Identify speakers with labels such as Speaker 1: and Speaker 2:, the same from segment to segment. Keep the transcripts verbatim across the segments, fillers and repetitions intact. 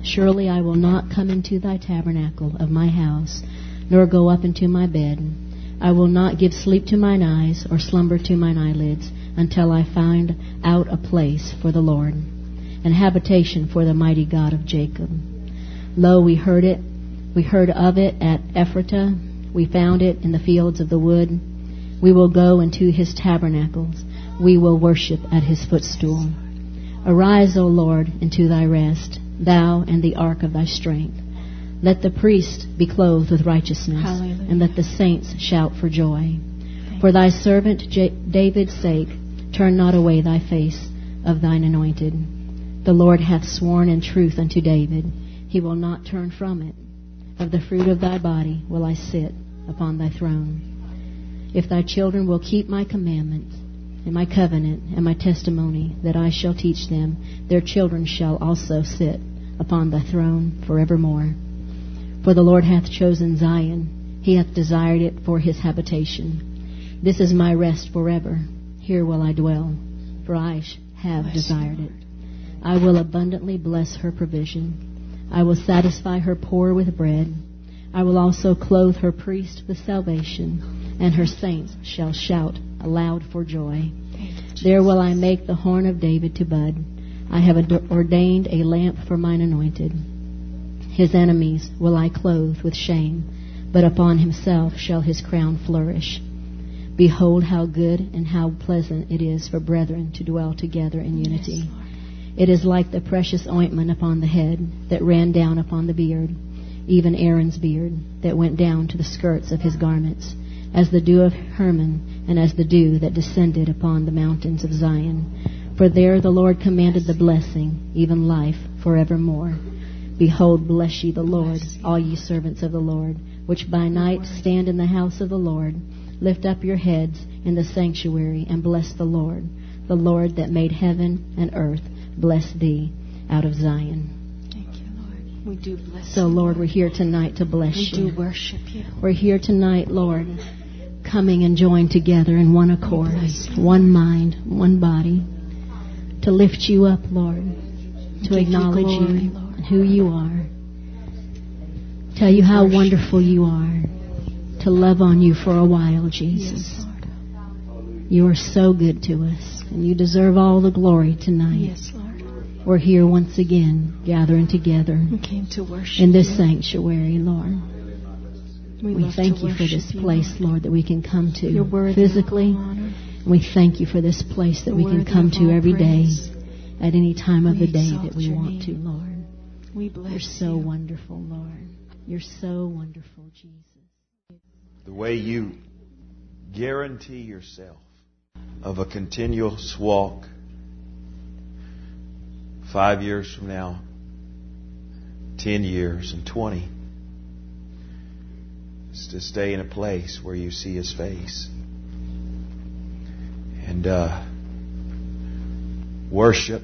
Speaker 1: Surely I will not come into thy tabernacle of my house, nor go up into my bed. I will not give sleep to mine eyes, or slumber to mine eyelids, until I find out a place for the Lord, and habitation for the mighty God of Jacob. Lo, we heard it, we heard of it at Ephratah, we found it in the fields of the wood. We will go into his tabernacles, we will worship at his footstool. Arise, O Lord, into thy rest, thou and the ark of thy strength. Let the priest be clothed with righteousness, Hallelujah. And let the saints shout for joy. Thank for thy servant J- David's sake, turn not away thy face of thine anointed. The Lord hath sworn in truth unto David, he will not turn from it. Of the fruit of thy body will I sit upon thy throne. If thy children will keep my commandments, and my covenant, and my testimony that I shall teach them, their children shall also sit upon thy throne forevermore. For the Lord hath chosen Zion, he hath desired it for his habitation. This is my rest forever, here will I dwell, for I have bless desired you, it. I will abundantly bless her provision. I will satisfy her poor with bread. I will also clothe her priest with salvation, and her saints shall shout aloud for joy. There will I make the horn of David to bud. I have ad- ordained a lamp for mine anointed. His enemies will I clothe with shame, but upon himself shall his crown flourish. Behold how good and how pleasant it is for brethren to dwell together in unity. Yes, it is like the precious ointment upon the head that ran down upon the beard, even Aaron's beard that went down to the skirts of his garments, as the dew of Hermon, and as the dew that descended upon the mountains of Zion. For there the Lord commanded the blessing, even life forevermore. Behold, bless ye the Lord, all ye servants of the Lord, which by night stand in the house of the Lord. Lift up your heads in the sanctuary, and bless the Lord. The Lord that made heaven and earth, bless thee out of Zion.
Speaker 2: Thank you, Lord. We do bless
Speaker 1: so,
Speaker 2: you.
Speaker 1: So, Lord, we're here tonight to bless
Speaker 2: we
Speaker 1: you.
Speaker 2: We do worship you.
Speaker 1: We're here tonight, Lord, coming and joined together in one accord, one mind, one body, to lift you up, Lord, to
Speaker 2: Give
Speaker 1: acknowledge you,
Speaker 2: glory,
Speaker 1: you
Speaker 2: Lord.
Speaker 1: and who you are, tell you how wonderful you are, to love on you for a while, Jesus.
Speaker 2: Yes, Lord.
Speaker 1: You are so good to us, and you deserve all the glory tonight.
Speaker 2: Yes, Lord.
Speaker 1: We're here once again, gathering together
Speaker 2: we came to worship
Speaker 1: in this
Speaker 2: you.
Speaker 1: sanctuary, Lord.
Speaker 2: We,
Speaker 1: we thank you for this place, Lord. Lord, that we can come to physically. We thank you for this place that
Speaker 2: You're
Speaker 1: we can come to every
Speaker 2: praise.
Speaker 1: day, at any time of
Speaker 2: we
Speaker 1: the day that we want
Speaker 2: name.
Speaker 1: to, Lord.
Speaker 2: We bless
Speaker 1: You're so
Speaker 2: you.
Speaker 1: wonderful, Lord. You're so wonderful, Jesus.
Speaker 3: The way you guarantee yourself of a continuous walk five years from now, ten years, and twenty is to stay in a place where you see His face. And uh, worship.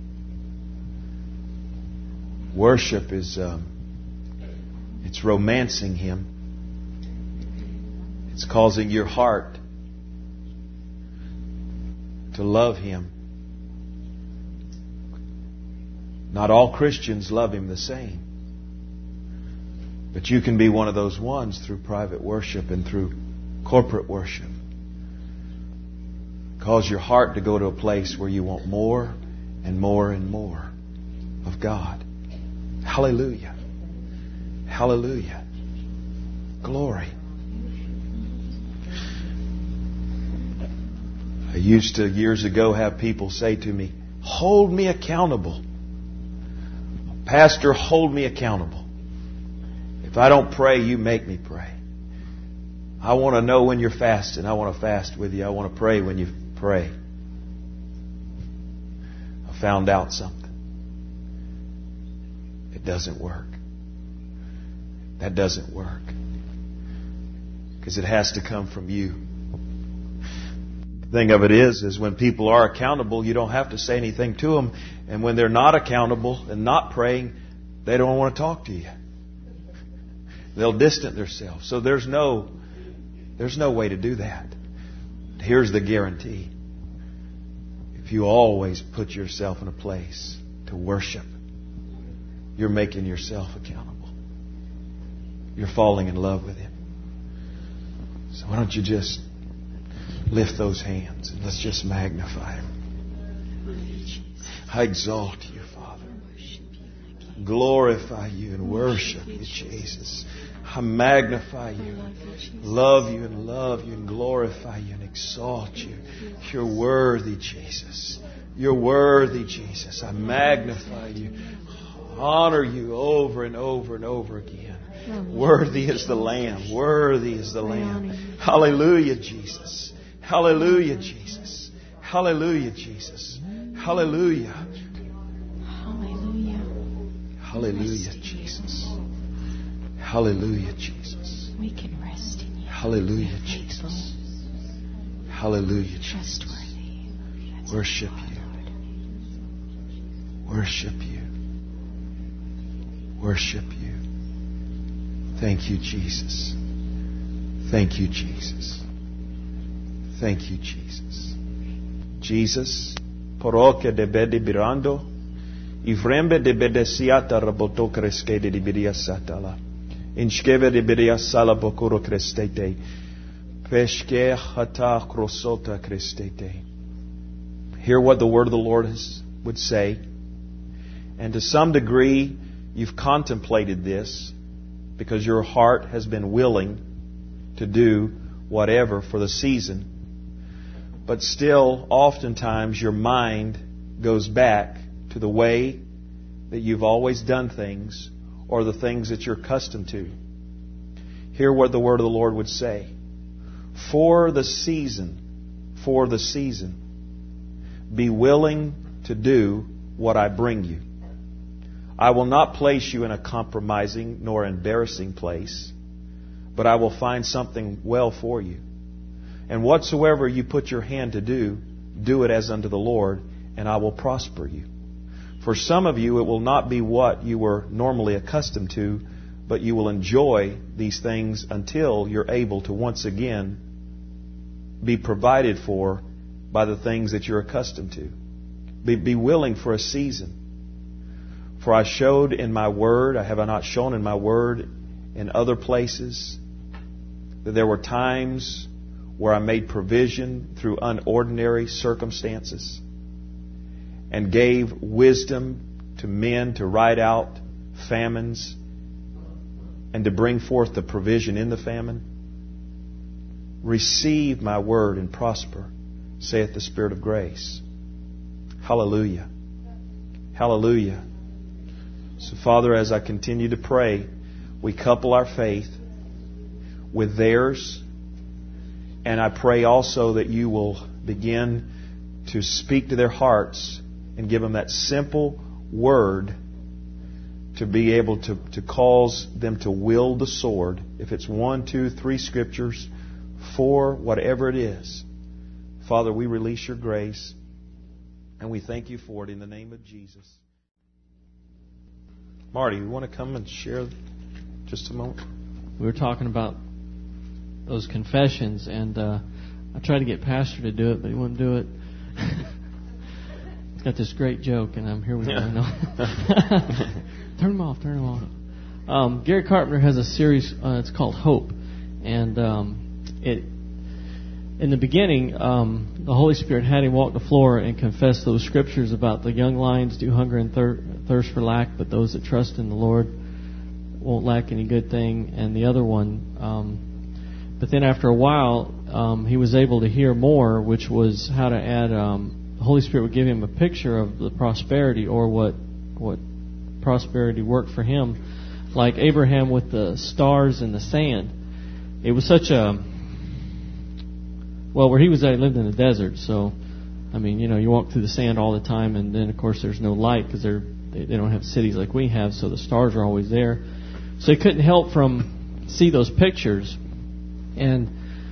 Speaker 3: Worship is, um, it's romancing Him. It's causing your heart to love Him. Not all Christians love Him the same. But you can be one of those ones through private worship and through corporate worship. Cause your heart to go to a place where you want more and more and more of God. Hallelujah. Hallelujah. Glory. I used to years ago have people say to me, hold me accountable. Pastor, hold me accountable. If I don't pray, you make me pray. I want to know when you're fasting. I want to fast with you. I want to pray when you pray. I found out something. It doesn't work. That doesn't work. Because it has to come from you. The thing of it is, is when people are accountable, you don't have to say anything to them. And when they're not accountable and not praying, they don't want to talk to you. They'll distance themselves. So there's no, there's no way to do that. Here's the guarantee. If you always put yourself in a place to worship, you're making yourself accountable. You're falling in love with Him. So why don't you just lift those hands and let's just magnify Him. I exalt you, Father. Glorify you and worship you, Jesus. I magnify you, love you and love you and glorify you and exalt you. You're worthy, Jesus. You're worthy, Jesus. I magnify you, honor you over and over and over again. Worthy is the Lamb. Worthy is the Lamb. Hallelujah, Jesus. Hallelujah, Jesus. Hallelujah, Jesus. Hallelujah.
Speaker 2: Hallelujah.
Speaker 3: Hallelujah, Jesus. Hallelujah, Jesus.
Speaker 2: We can rest in you.
Speaker 3: Hallelujah, Jesus. Hallelujah, Jesus.
Speaker 2: Trustworthy.
Speaker 3: Worship you. Worship you. Worship you. Thank you, Jesus. Thank you, Jesus. Thank you, Jesus. Jesus, poroke de bede birando, ivrembe de bede siata raboto creskede de bidia satala, inskeve de bidia sala bokuro crestete, peshke hata crosota crestete. Hear what the word of the Lord has, would say, and to some degree you've contemplated this because your heart has been willing to do whatever for the season. But still, oftentimes, your mind goes back to the way that you've always done things or the things that you're accustomed to. Hear what the word of the Lord would say. For the season, for the season, be willing to do what I bring you. I will not place you in a compromising nor embarrassing place, but I will find something well for you. And whatsoever you put your hand to do, do it as unto the Lord, and I will prosper you. For some of you, it will not be what you were normally accustomed to, but you will enjoy these things until you're able to once again be provided for by the things that you're accustomed to. Be, be willing for a season. For I showed in my word, I have I not shown in my word in other places, that there were times where I made provision through unordinary circumstances and gave wisdom to men to ride out famines and to bring forth the provision in the famine. Receive my word and prosper, saith the Spirit of grace. Hallelujah. Hallelujah. So, Father, as I continue to pray, we couple our faith with theirs. And I pray also that you will begin to speak to their hearts and give them that simple word to be able to, to cause them to wield the sword. If it's one, two, three scriptures, four, whatever it is. Father, we release your grace and we thank you for it in the name of Jesus. Marty, you want to come and share just a moment?
Speaker 4: We were talking about those confessions, and uh, I tried to get Pastor to do it, but he wouldn't do it. He's got this great joke, and I'm here with
Speaker 3: yeah.
Speaker 4: him. Turn him off, turn him off. Um, Gary Carpenter has a series, uh, it's called Hope, and um, it in the beginning, um, the Holy Spirit had him walk the floor and confess those scriptures about the young lions do hunger and thir- thirst for lack, but those that trust in the Lord won't lack any good thing. And the other one, um, but then after a while, um, he was able to hear more, which was how to add. Um, the Holy Spirit would give him a picture of the prosperity or what what prosperity worked for him, like Abraham with the stars and the sand. It was such a Well, where he was at, he lived in the desert, so, I mean, you know, you walk through the sand all the time, and then, of course, there's no light because they're, they, they don't have cities like we have, so the stars are always there. So he couldn't help from see those pictures. And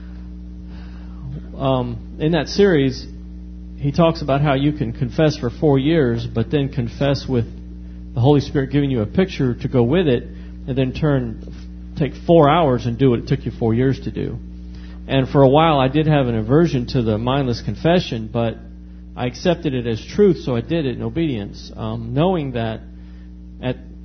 Speaker 4: um, in that series, he talks about how you can confess for four years, but then confess with the Holy Spirit giving you a picture to go with it, and then turn, take four hours and do what it took you four years to do. And for a while, I did have an aversion to the mindless confession, but I accepted it as truth, so I did it in obedience, um, knowing that at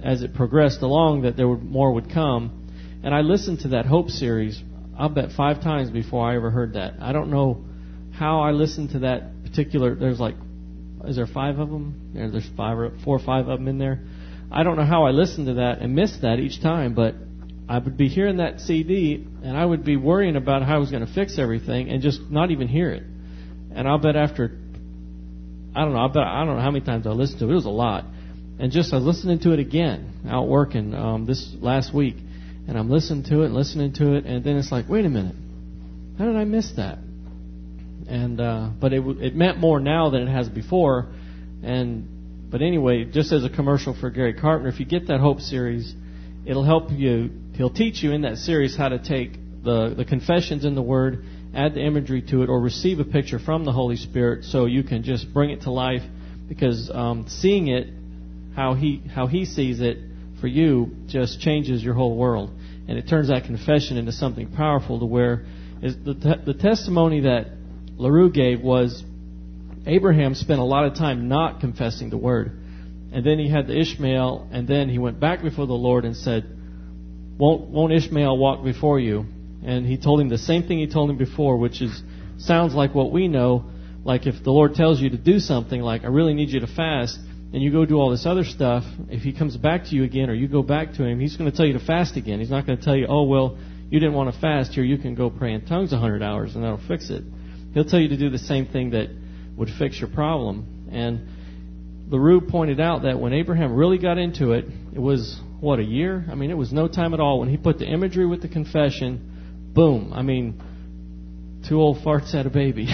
Speaker 4: as it progressed along, that there would more would come. And I listened to that Hope series, I'll bet five times before I ever heard that. I don't know how I listened to that particular. There's like, is there five of them? There, there's five or four or five of them in there. I don't know how I listened to that and missed that each time, but I would be hearing that C D, and I would be worrying about how I was going to fix everything, and just not even hear it. And I'll bet after, I don't know, I bet I don't know how many times I listened to it. It was a lot. And just I was listening to it again, out working um, this last week, and I'm listening to it and listening to it, and then it's like, wait a minute, how did I miss that? And uh, but it it meant more now than it has before. And but anyway, just as a commercial for Gary Carpenter, if you get that Hope series, it'll help you. He'll teach you in that series how to take the, the confessions in the Word, add the imagery to it, or receive a picture from the Holy Spirit so you can just bring it to life. Because um, seeing it, how he how he sees it for you, just changes your whole world. And it turns that confession into something powerful to where is the, te- the testimony that LaRue gave was Abraham spent a lot of time not confessing the Word. And then he had the Ishmael, and then he went back before the Lord and said, Won't, won't Ishmael walk before you? And he told him the same thing he told him before, which is sounds like what we know. Like if the Lord tells you to do something, like I really need you to fast, and you go do all this other stuff, if he comes back to you again or you go back to him, he's going to tell you to fast again. He's not going to tell you, oh, well, you didn't want to fast. Here, you can go pray in tongues one hundred hours and that'll fix it. He'll tell you to do the same thing that would fix your problem. And LaRue pointed out that when Abraham really got into it, it was, what, a year? I mean, it was no time at all. When he put the imagery with the confession, boom. I mean, two old farts had a baby.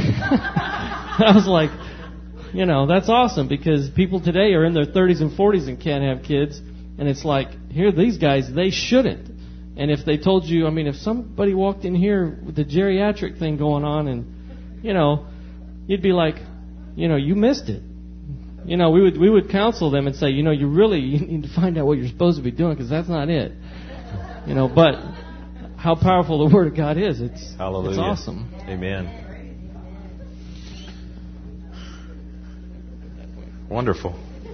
Speaker 4: I was like, you know, that's awesome, because people today are in their thirties and forties and can't have kids. And it's like, here, these guys, they shouldn't. And if they told you, I mean, if somebody walked in here with the geriatric thing going on and, you know, you'd be like, you know, you missed it. You know, we would we would counsel them and say, you know, you really you need to find out what you're supposed to be doing, because that's not it. You know, but how powerful the Word of God is. It's,
Speaker 3: Hallelujah.
Speaker 4: It's awesome.
Speaker 3: Amen. Wonderful.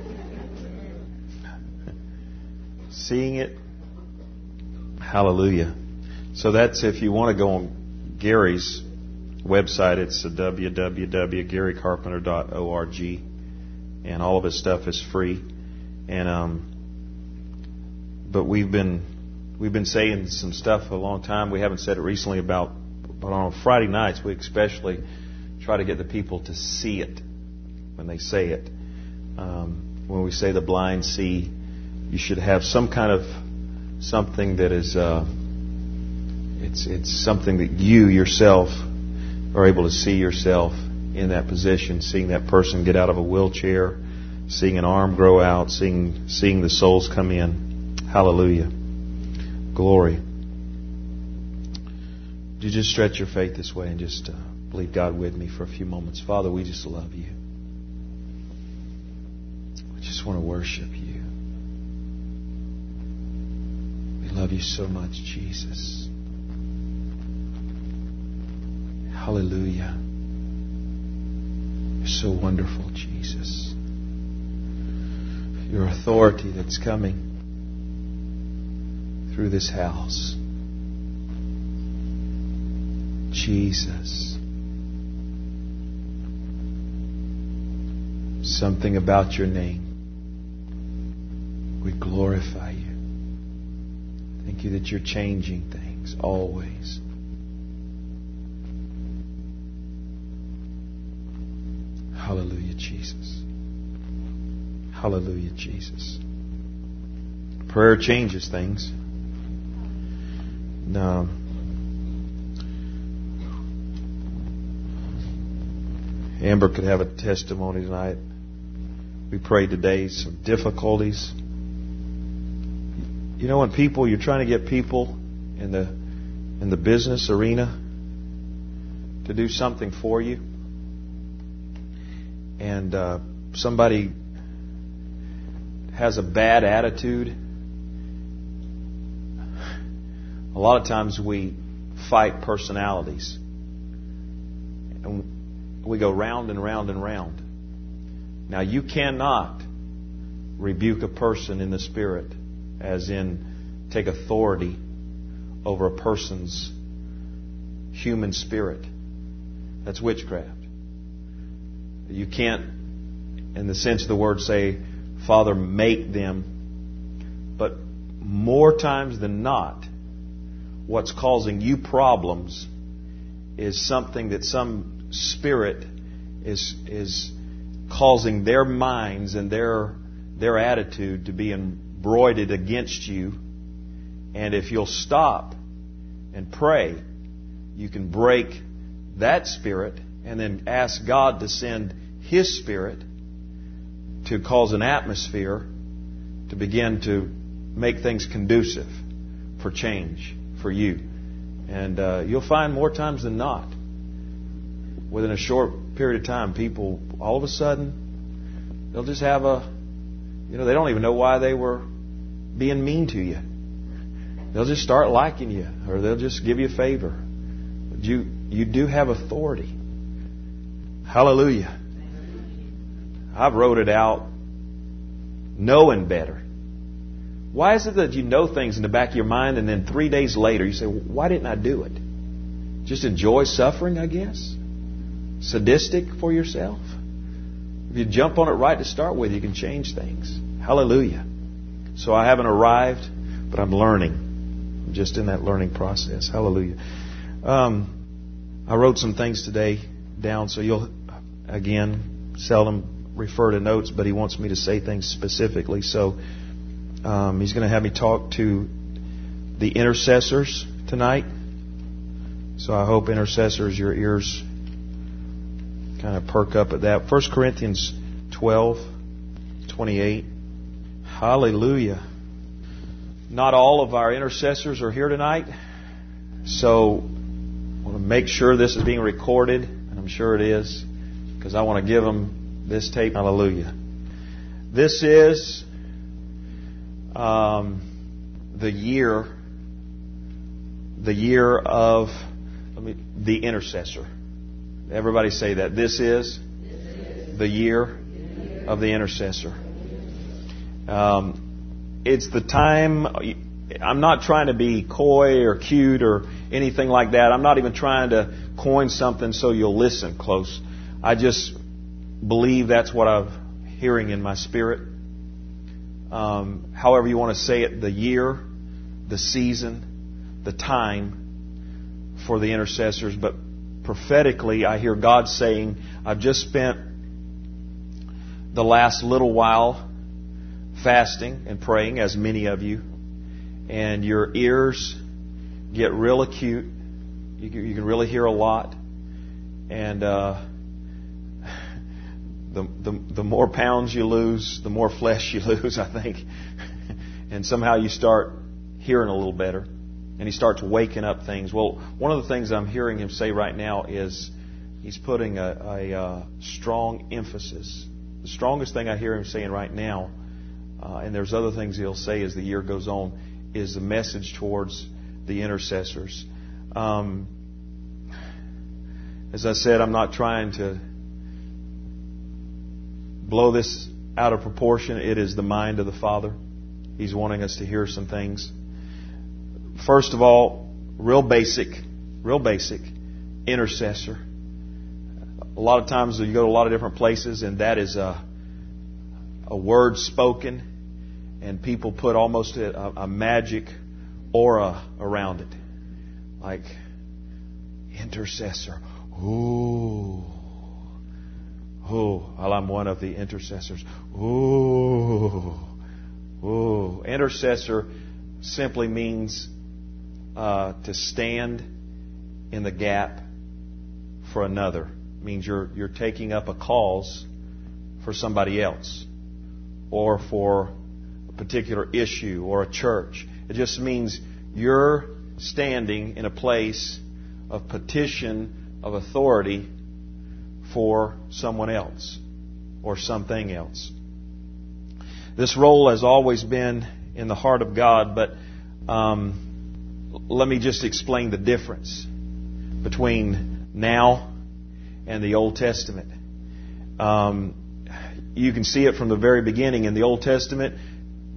Speaker 3: Seeing it. Hallelujah. So that's, if you want to go on Gary's website, it's w w w dot gary carpenter dot org, and all of his stuff is free. And um, but we've been we've been saying some stuff for a long time. We haven't said it recently about, but on Friday nights we especially try to get the people to see it when they say it. Um, when we say the blind see, you should have some kind of something that is uh, it's it's something that you yourself are able to see yourself in that position, seeing that person get out of a wheelchair, seeing an arm grow out, seeing seeing the souls come in. Hallelujah. Glory. Would you just stretch your faith this way and just uh, believe God with me for a few moments? Father, we just love you. We just want to worship you. We love you so much, Jesus. Hallelujah. You're so wonderful, Jesus. Your authority that's coming through this house. Jesus. Something about your name. We glorify you. Thank you that you're changing things always. Hallelujah, Jesus. Hallelujah, Jesus. Prayer changes things. No. Amber could have a testimony tonight. We prayed today some difficulties. You know, when people, you're trying to get people in the in the business arena to do something for you, and uh, somebody has a bad attitude, a lot of times we fight personalities. And we go round and round and round. Now, you cannot rebuke a person in the Spirit as in take authority over a person's human spirit. That's witchcraft. You can't, in the sense of the word, say, Father, make them. But more times than not, what's causing you problems is something that some spirit is is causing their minds and their their attitude to be embroidered against you. And if you'll stop and pray, you can break that spirit and then ask God to send His Spirit to cause an atmosphere to begin to make things conducive for change for you. And uh, you'll find more times than not, within a short period of time, people all of a sudden, they'll just have a, you know, they don't even know why they were being mean to you. They'll just start liking you, or they'll just give you a favor. But you, you do have authority. Hallelujah. I've wrote it out knowing better. Why is it that you know things in the back of your mind and then three days later you say, why didn't I do it? Just enjoy suffering, I guess? Sadistic for yourself? If you jump on it right to start with, you can change things. Hallelujah. So I haven't arrived, but I'm learning. I'm just in that learning process. Hallelujah. Um, I wrote some things today down, so you'll, again, seldom refer to notes, but he wants me to say things specifically. So um, he's going to have me talk to the intercessors tonight. So I hope, intercessors, your ears kind of perk up at that. First Corinthians twelve twenty-eight. Hallelujah. Not all of our intercessors are here tonight, so I want to make sure this is being recorded, and I'm sure it is, because I want to give them this tape. Hallelujah. This is um, the year, the year of let me, the intercessor. Everybody say that. This is the year of the intercessor. Um, it's the time. I'm not trying to be coy or cute or anything like that. I'm not even trying to coin something so you'll listen close. I just believe that's what I'm hearing in my spirit. Um, however you want to say it, the year, the season, the time for the intercessors. But prophetically, I hear God saying, I've just spent the last little while fasting and praying, as many of you, and your ears get real acute. You can, you can really hear a lot. And uh, the, the the more pounds you lose, the more flesh you lose, I think. And somehow you start hearing a little better. And He starts waking up things. Well, one of the things I'm hearing Him say right now is He's putting a, a, a strong emphasis. The strongest thing I hear Him saying right now, uh, and there's other things He'll say as the year goes on, is the message towards the intercessors. Um, as I said, I'm not trying to blow this out of proportion. It is the mind of the Father. He's wanting us to hear some things. First of all, real basic, real basic, intercessor. A lot of times you go to a lot of different places and that is a, a word spoken, and people put almost a, a magic aura around it. Like, intercessor. Ooh. Ooh. Well, I'm one of the intercessors. Ooh. Ooh. Intercessor simply means uh, to stand in the gap for another. It means you're you're taking up a cause for somebody else, or for a particular issue, or a church. It just means you're standing in a place of petition, of authority for someone else or something else. This role has always been in the heart of God, but um, let me just explain the difference between now and the Old Testament. Um, you can see it from the very beginning. In the Old Testament,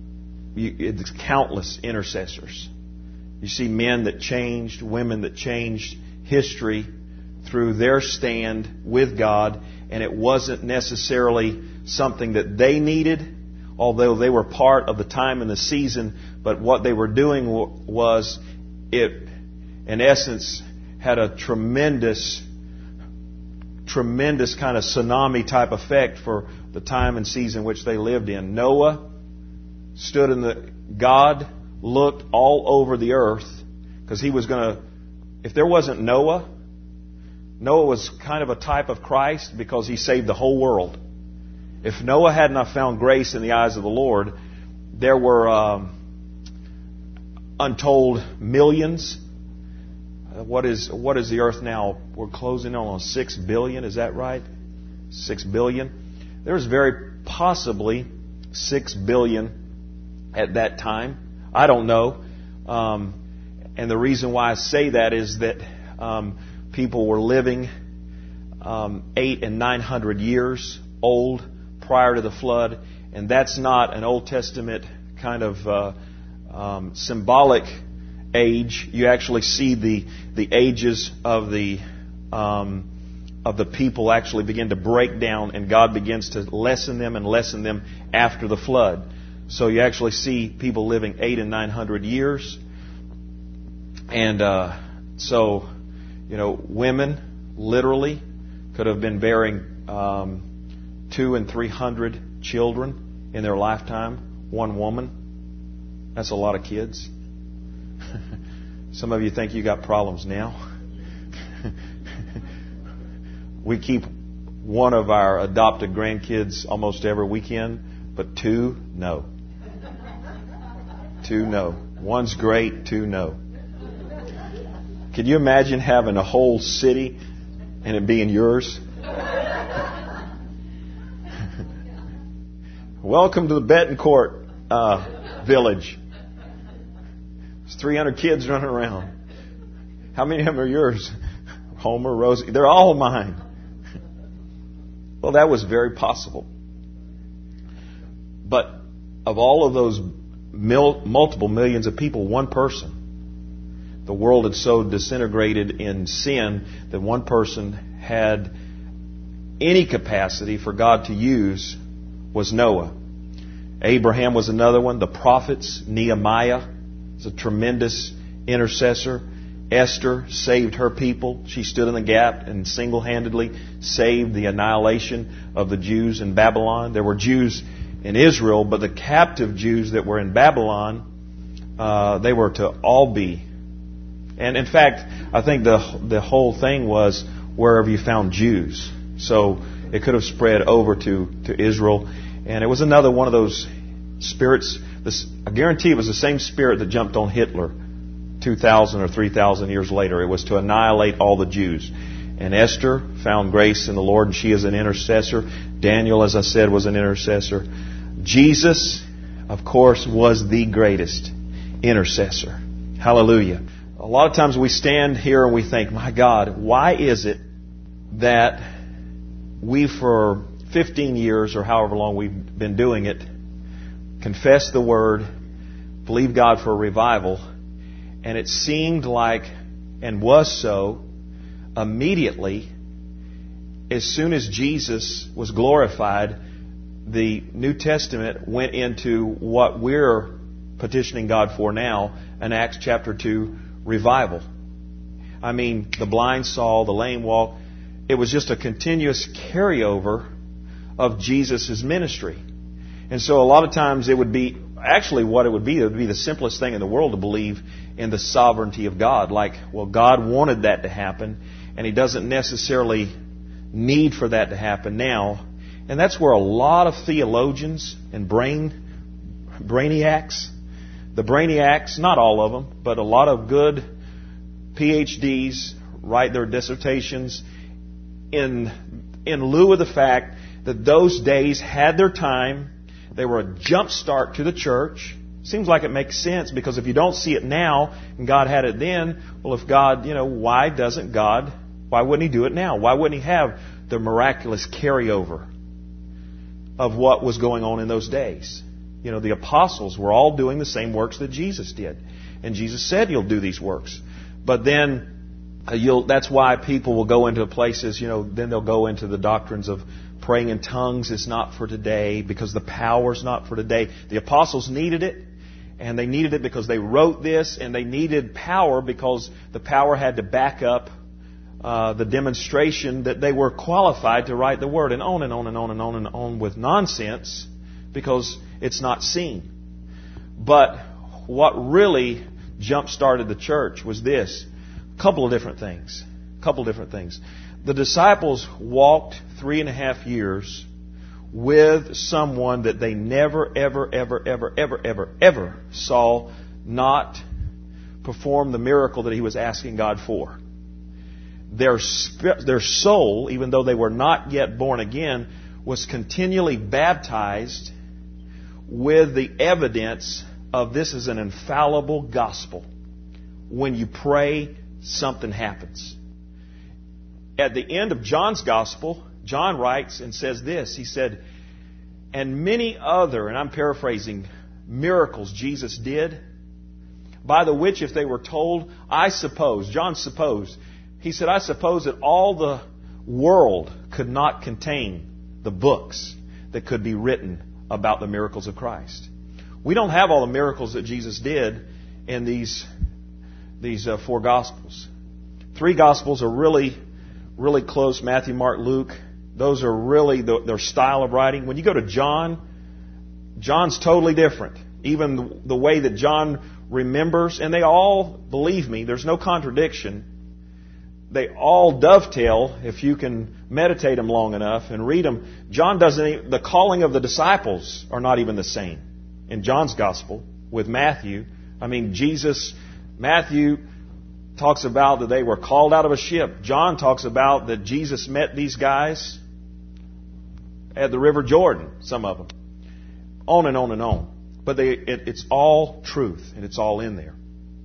Speaker 3: you, it's countless intercessors. You see men that changed, women that changed history through their stand with God, and it wasn't necessarily something that they needed, although they were part of the time and the season, but what they were doing was, it, in essence, had a tremendous, tremendous kind of tsunami type effect for the time and season which they lived in. Noah stood in the, God looked all over the earth, because he was going to, if there wasn't Noah, Noah was kind of a type of Christ because he saved the whole world. If Noah had not found grace in the eyes of the Lord, there were um, untold millions. Uh, what is what is the earth now? We're closing on six billion. Is that right? Six billion. There's very possibly six billion at that time. I don't know. Um, and the reason why I say that is that um, people were living um, eight and nine hundred years old prior to the flood, and that's not an Old Testament kind of uh, um, symbolic age. You actually see the the ages of the um, of the people actually begin to break down, and God begins to lessen them and lessen them after the flood. So you actually see people living eight and nine hundred years, and uh, so. You know, women literally could have been bearing um, two and three hundred children in their lifetime. One woman. That's a lot of kids. Some of you think you got problems now. We keep one of our adopted grandkids almost every weekend, but two, no. Two, no. One's great, two, no. Could you imagine having a whole city and it being yours? Welcome to the Betancourt uh, village. There's three hundred kids running around. How many of them are yours? Homer, Rosie, they're all mine. Well, that was very possible. But of all of those mil- multiple millions of people, one person. The world had so disintegrated in sin that one person had any capacity for God to use was Noah. Abraham was another one. The prophets, Nehemiah is a tremendous intercessor. Esther saved her people. She stood in the gap and single-handedly saved the annihilation of the Jews in Babylon. There were Jews in Israel, but the captive Jews that were in Babylon, uh, they were to all be. And in fact, I think the the whole thing was wherever you found Jews. So it could have spread over to, to Israel. And it was another one of those spirits. This, I guarantee it was the same spirit that jumped on Hitler two thousand or three thousand years later. It was to annihilate all the Jews. And Esther found grace in the Lord, and she is an intercessor. Daniel, as I said, was an intercessor. Jesus, of course, was the greatest intercessor. Hallelujah. A lot of times we stand here and we think, my God, why is it that we for fifteen years or however long we've been doing it, confess the Word, believe God for a revival, and it seemed like, and was so, immediately, as soon as Jesus was glorified, the New Testament went into what we're petitioning God for now, in Acts chapter two, revival. I mean, the blind saw, the lame walk. It was just a continuous carryover of Jesus' ministry. And so a lot of times it would be, actually what it would be, it would be the simplest thing in the world to believe in the sovereignty of God. Like, well, God wanted that to happen, and He doesn't necessarily need for that to happen now. And that's where a lot of theologians and brain brainiacs, the brainiacs, not all of them, but a lot of good P H Ds write their dissertations in in lieu of the fact that those days had their time. They were a jump start to the church. Seems like it makes sense, because if you don't see it now and God had it then, well, if God, you know, why doesn't God, why wouldn't He do it now? Why wouldn't He have the miraculous carryover of what was going on in those days? You know, the apostles were all doing the same works that Jesus did. And Jesus said, you'll do these works. But then, uh, you'll, that's why people will go into places, you know, then they'll go into the doctrines of praying in tongues is not for today because the power is not for today. The apostles needed it. And they needed it because they wrote this, and they needed power because the power had to back up uh, the demonstration that they were qualified to write the Word, and on and on and on and on and on with nonsense because it's not seen. But what really jump-started the church was this. A couple of different things. A couple of different things. The disciples walked three and a half years with someone that they never, ever, ever, ever, ever, ever, ever saw not perform the miracle that he was asking God for. Their sp- their soul, even though they were not yet born again, was continually baptized with the evidence of this is an infallible gospel. When you pray, something happens. At the end of John's gospel, John writes and says this. He said, and many other, and I'm paraphrasing, miracles Jesus did, by the which if they were told, I suppose, John supposed, he said, I suppose that all the world could not contain the books that could be written about the miracles of Christ. We don't have all the miracles that Jesus did in these, these uh, four Gospels. Three Gospels are really, really close, Matthew, Mark, Luke. Those are really the, their style of writing. When you go to John, John's totally different. Even the, the way that John remembers, and they all, believe me, there's no contradiction. They all dovetail if you can meditate them long enough and read them. John doesn't even, the calling of the disciples are not even the same in John's gospel with Matthew. I mean, Jesus, Matthew talks about that they were called out of a ship. John talks about that Jesus met these guys at the River Jordan, some of them. On and on and on. But they, it, it's all truth, and it's all in there.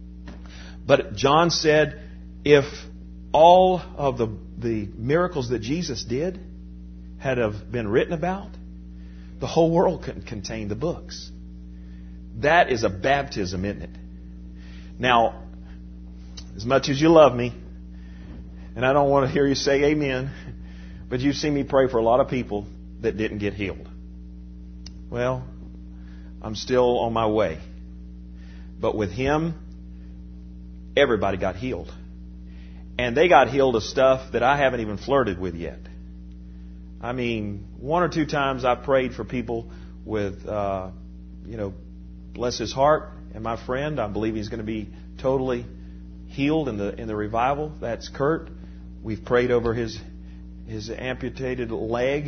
Speaker 3: But John said, if all of the, the miracles that Jesus did had have been written about, the whole world couldn't contain the books. That is a baptism, isn't it? Now, as much as you love me, and I don't want to hear you say amen, but you've seen me pray for a lot of people that didn't get healed. Well, I'm still on my way. But with Him, everybody got healed. And they got healed of stuff that I haven't even flirted with yet. I mean, one or two times I prayed for people with, uh, you know, bless his heart. And my friend, I believe he's going to be totally healed in the in the revival. That's Kurt. We've prayed over his his amputated leg.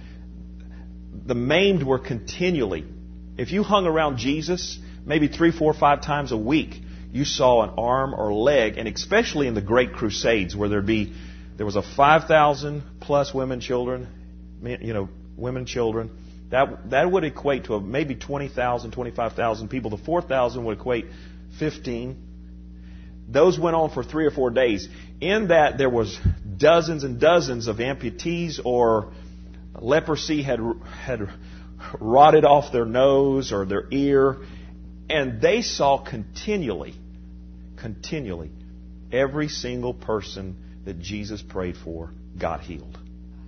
Speaker 3: The maimed were continually. If you hung around Jesus, maybe three, four, five times a week, you saw an arm or leg, and especially in the great crusades where there'd be, there was a five thousand plus women, children, you know, women, children. That that would equate to a, maybe twenty thousand, twenty-five thousand people. The four thousand would equate fifteen. Those went on for three or four days. In that, there was dozens and dozens of amputees or leprosy had had rotted off their nose or their ear. And they saw continually, continually, every single person that Jesus prayed for got healed.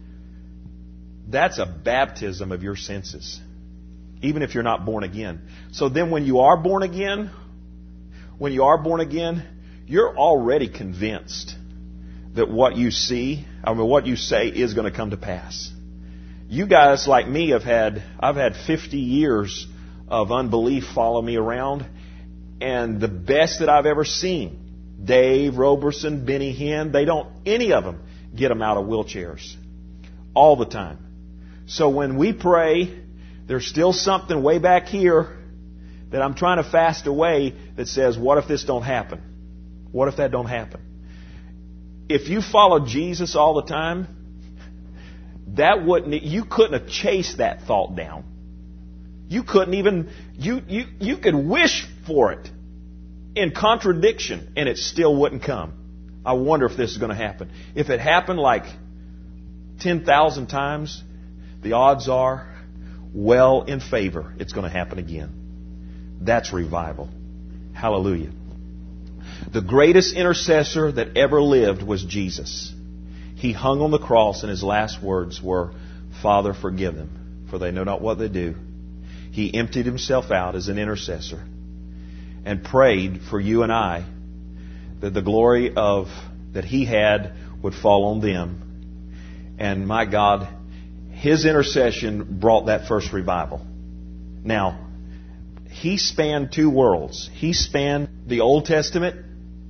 Speaker 3: That's a baptism of your senses, even if you're not born again. So then when you are born again, when you are born again, you're already convinced that what you see, I mean, what you say is going to come to pass. You guys like me have had, I've had fifty years of unbelief follow me around. And the best that I've ever seen, Dave Roberson, Benny Hinn, they don't, any of them get them out of wheelchairs. All the time. So when we pray, there's still something way back here that I'm trying to fast away that says, what if this don't happen? What if that don't happen? If you follow Jesus all the time, that wouldn't, you couldn't have chased that thought down. You couldn't even, you, you, you could wish for it in contradiction and it still wouldn't come. I wonder if this is going to happen. If it happened like ten thousand times, the odds are well in favor, it's going to happen again. That's revival. Hallelujah. The greatest intercessor that ever lived was Jesus. He hung on the cross, and His last words were, Father, forgive them, for they know not what they do. He emptied Himself out as an intercessor and prayed for you and I that the glory of that He had would fall on them. And my God, His intercession brought that first revival. Now, He spanned two worlds. He spanned the Old Testament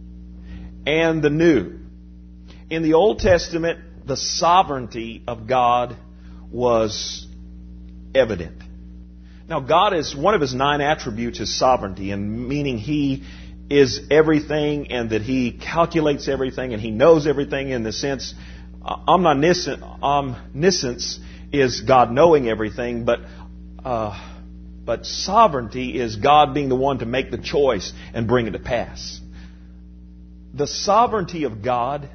Speaker 3: and the New. In the Old Testament, the sovereignty of God was evident. Now, God is, one of His nine attributes is sovereignty, and meaning He is everything and that He calculates everything and He knows everything in the sense, uh, omniscient, omniscience is God knowing everything, but uh, but sovereignty is God being the one to make the choice and bring it to pass. The sovereignty of God,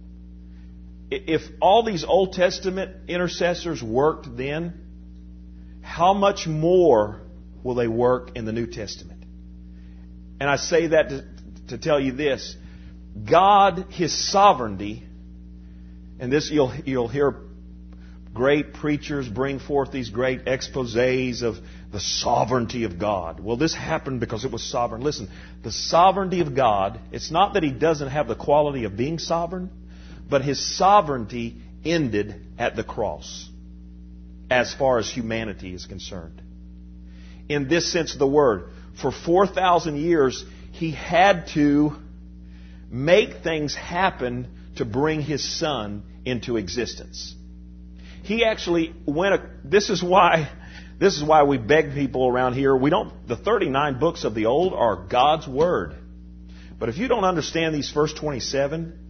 Speaker 3: if all these Old Testament intercessors worked then, how much more will they work in the New Testament? And I say that to, to tell you this. God, His sovereignty, and this you'll, you'll hear great preachers bring forth these great exposés of the sovereignty of God. Well, this happened because it was sovereign. Listen, the sovereignty of God, it's not that He doesn't have the quality of being sovereign, but His sovereignty ended at the cross as far as humanity is concerned. In this sense of the word, for four thousand years, He had to make things happen to bring His Son into existence. He actually went, a, this is why, this is why we beg people around here, we don't, the thirty-nine books of the Old are God's Word. But if you don't understand these first twenty-seven,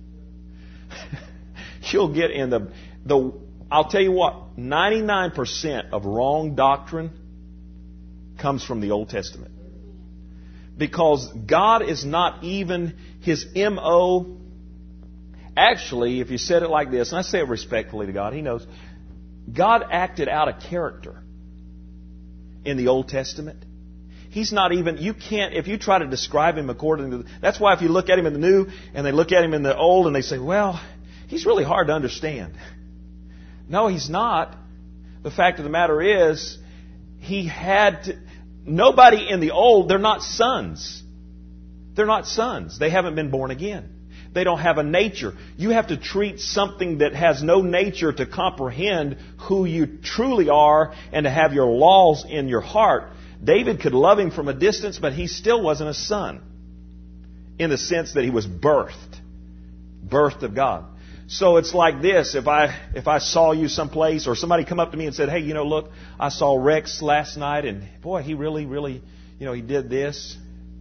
Speaker 3: you'll get in the, the, I'll tell you what, ninety-nine percent of wrong doctrine comes from the Old Testament. Because God is not even, His M O, actually, if you said it like this, and I say it respectfully to God, He knows, God acted out a character in the Old Testament. He's not even, you can't, if you try to describe Him according to, that's why if you look at Him in the New and they look at Him in the Old and they say, well, He's really hard to understand. No, He's not. The fact of the matter is, He had to, nobody in the Old, they're not sons. They're not sons. They haven't been born again. They don't have a nature. You have to treat something that has no nature to comprehend who you truly are and to have your laws in your heart. David could love Him from a distance, but he still wasn't a son in the sense that he was birthed. Birthed of God. So it's like this. If I if I saw you someplace or somebody come up to me and said, hey, you know, look, I saw Rex last night and boy, he really, really, you know, he did this.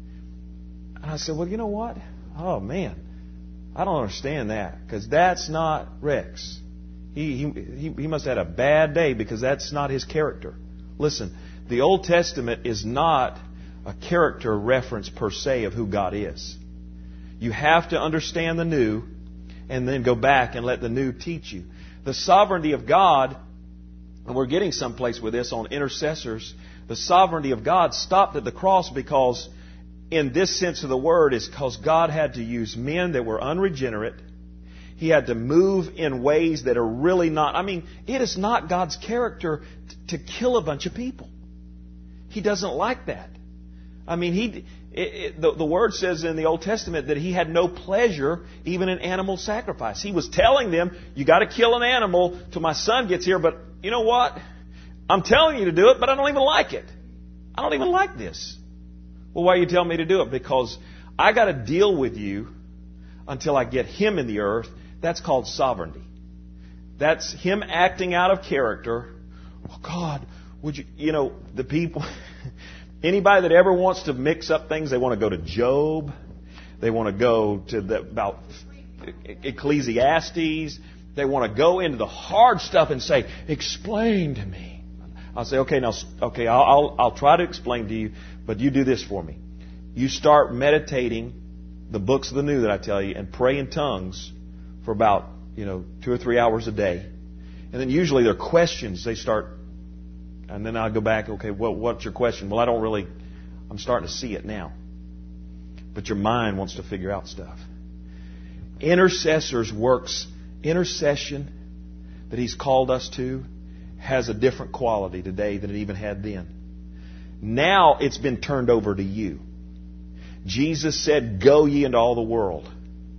Speaker 3: And I said, well, you know what? Oh, man. I don't understand that because that's not Rex. He, he he must have had a bad day because that's not his character. Listen, the Old Testament is not a character reference per se of who God is. You have to understand the New and then go back and let the New teach you. The sovereignty of God, and we're getting someplace with this on intercessors, the sovereignty of God stopped at the cross because in this sense of the word is because God had to use men that were unregenerate. He had to move in ways that are really not... I mean, it is not God's character t- to kill a bunch of people. He doesn't like that. I mean, he it, it, the, the Word says in the Old Testament that He had no pleasure even in animal sacrifice. He was telling them, you got to kill an animal till my Son gets here, but you know what? I'm telling you to do it, but I don't even like it. I don't even like this. Well, why are you telling me to do it? Because I got to deal with you until I get Him in the earth. That's called sovereignty. That's Him acting out of character. Well, God, would you, you know, the people, anybody that ever wants to mix up things, they want to go to Job. They want to go to the, about Ecclesiastes. They want to go into the hard stuff and say, explain to me. I'll say, okay, now, okay, I'll, I'll, I'll try to explain to you, but you do this for me. You start meditating the books of the New that I tell you and pray in tongues for about, you know, two or three hours a day. And then usually there are questions. They start And then I'll go back, okay, well, what's your question? Well, I don't really, I'm starting to see it now. But your mind wants to figure out stuff. Intercessors works, intercession that He's called us to has a different quality today than it even had then. Now it's been turned over to you. Jesus said, go ye into all the world.